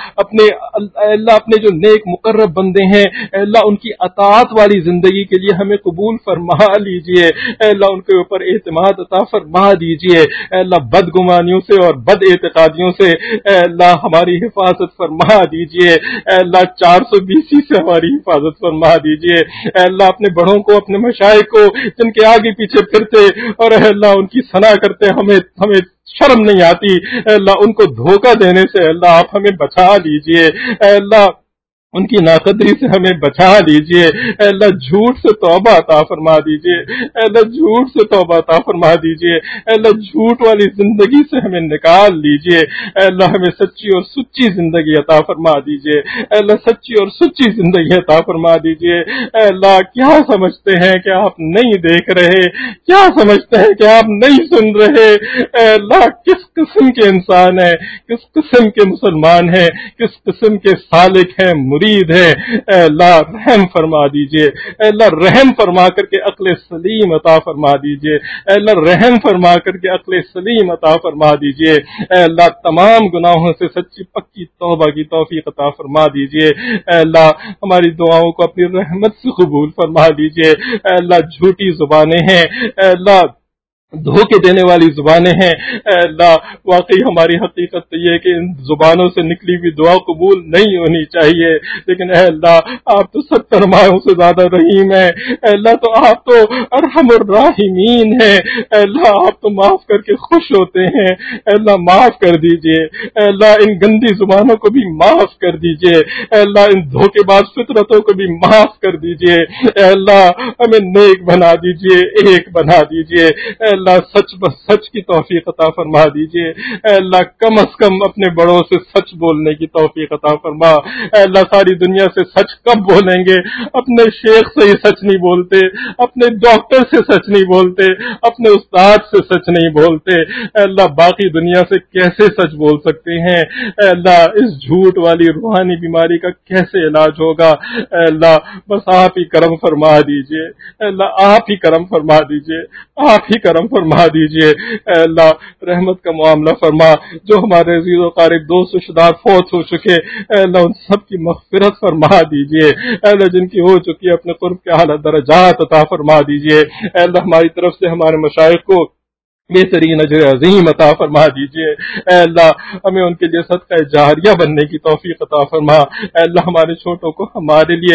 Speaker 2: اپنے جو نیک مقرب بندے ہیں اے اللہ ان کی اطاعت والی زندگی کے لیے ہمیں قبول فرما لیجئے، اے اللہ ان کے اوپر اعتماد عطا فرما دیجئے، اے اللہ بدگمانیوں سے اور بد اعتقادیوں سے اے اللہ ہماری حفاظت فرما دیجئے، اے اللہ 420 سے ہماری حفاظت فرما دیجئے، اے اللہ اپنے بڑوں کو اپنے مشائخ کو جن کے آگے پیچھے پھر اور اے اللہ ان کی ثنا کرتے ہمیں شرم نہیں آتی، اے اللہ ان کو دھوکہ دینے سے اے اللہ آپ ہمیں بچا لیجئے، اے اللہ ان کی ناقدری سے ہمیں بچا لیجئے، اے اللہ جھوٹ سے توبہ عطا فرما دیجئے، اے اللہ جھوٹ سے توبہ عطا فرما دیجئے، اے اللہ جھوٹ والی زندگی سے ہمیں نکال لیجئے، اے اللہ ہمیں سچی اور سچی زندگی عطا فرما دیجئے، اے اللہ سچی اور سچی زندگی عطا فرما دیجئے، اے اللہ کیا سمجھتے ہیں کہ آپ نہیں دیکھ رہے؟ کیا سمجھتے ہیں کہ آپ نہیں سن رہے؟ اے اللہ کس قسم کے انسان ہیں، کس قسم کے مسلمان ہیں، کس قسم کے سالک ہیں، مرید ہے، اے اللہ رحم فرما دیجئے، اے اللہ رحم فرما کر کے عقل سلیم عطا فرما دیجئے، اے اللہ رحم فرما کر کے عقل سلیم عطا فرما دیجئے، اے اللہ تمام گناہوں سے سچی پکی توبہ کی توفیق عطا فرما دیجئے، اے اللہ ہماری دعاؤں کو اپنی رحمت سے قبول فرما دیجئے، اے اللہ جھوٹی زبانیں ہیں، اے اللہ دھوکے دینے والی زبانیں ہیں، اے اللہ واقعی ہماری حقیقت تو یہ ہے کہ ان زبانوں سے نکلی ہوئی دعا قبول نہیں ہونی چاہیے، لیکن اے اللہ آپ تو 70 ماہوں سے زیادہ رحیم ہیں، اے اللہ تو آپ تو ارحم الراحمین ہیں، اے اللہ آپ تو معاف کر کے خوش ہوتے ہیں، اے اللہ معاف کر دیجئے، اے اللہ ان گندی زبانوں کو بھی معاف کر دیجئے، اے اللہ ان دھوکے باز فطرتوں کو بھی معاف کر دیجئے، اے اللہ ہمیں نیک بنا دیجئے، ایک بنا دیجئے، اے اللہ سچ بس سچ کی توفیق عطا فرما دیجئے، اے اللہ کم از کم اپنے بڑوں سے سچ بولنے کی توفیق عطا فرما، اے اللہ ساری دنیا سے سچ کب بولیں گے؟ اپنے شیخ سے ہی سچ نہیں بولتے، اپنے ڈاکٹر سے سچ نہیں بولتے، اپنے استاد سے سچ نہیں بولتے، اے اللہ باقی دنیا سے کیسے سچ بول سکتے ہیں؟ اے اللہ اس جھوٹ والی روحانی بیماری کا کیسے علاج ہوگا؟ اے اللہ بس آپ ہی کرم فرما دیجئے، اے اللہ آپ ہی کرم فرما دیجئے، آپ ہی کرم فرما دیجئے، اے اللہ رحمت کا معاملہ فرما، جو ہمارے عزیز و قارب دوست و شدار فوت ہو چکے اے اللہ ان سب کی مغفرت فرما دیجئے، اے اللہ جن کی ہو چکی اپنے قرب کے اعلیٰ درجات عطا فرما دیجئے، اے اللہ ہماری طرف سے ہمارے مشائخ کو بہترین اجر عظیم عطا فرما دیجئے، اے اللہ ہمیں ان کے لیے صدقہ جاریہ بننے کی توفیق عطا فرما، اے اللہ ہمارے چھوٹوں کو ہمارے لیے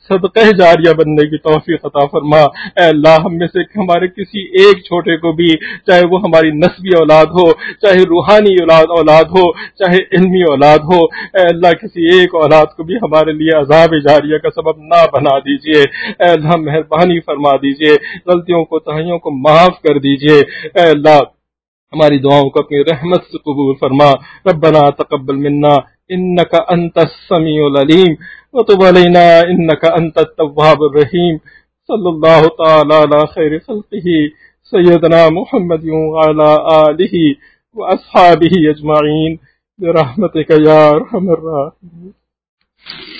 Speaker 2: صدقہ جاریہ بننے کی توفیق عطا فرما۔ اے اللہ ہم میں سے ہمارے کسی ایک چھوٹے کو بھی، چاہے وہ ہماری نسبی اولاد ہو، چاہے روحانی اولاد ہو، چاہے علمی اولاد ہو، اے اللہ کسی ایک اولاد کو بھی ہمارے لیے عذاب جاریہ کا سبب نہ بنا دیجیے۔ اے اللہ مہربانی فرما دیجیے، غلطیوں کو تہائیوں کو معاف کر دیجیے۔ اے اللہ ہماری دعاؤں کو اپنی رحمت سے قبول فرما۔ ربنا تقبل منا انك انت السميع العليم وتب علينا انك انت التواب الرحيم۔ صلی اللہ تعالی علی خیر خلقہ سیدنا محمد وعلى آلہ واصحابہ اجمعین برحمتک یا ارحم الراحمین۔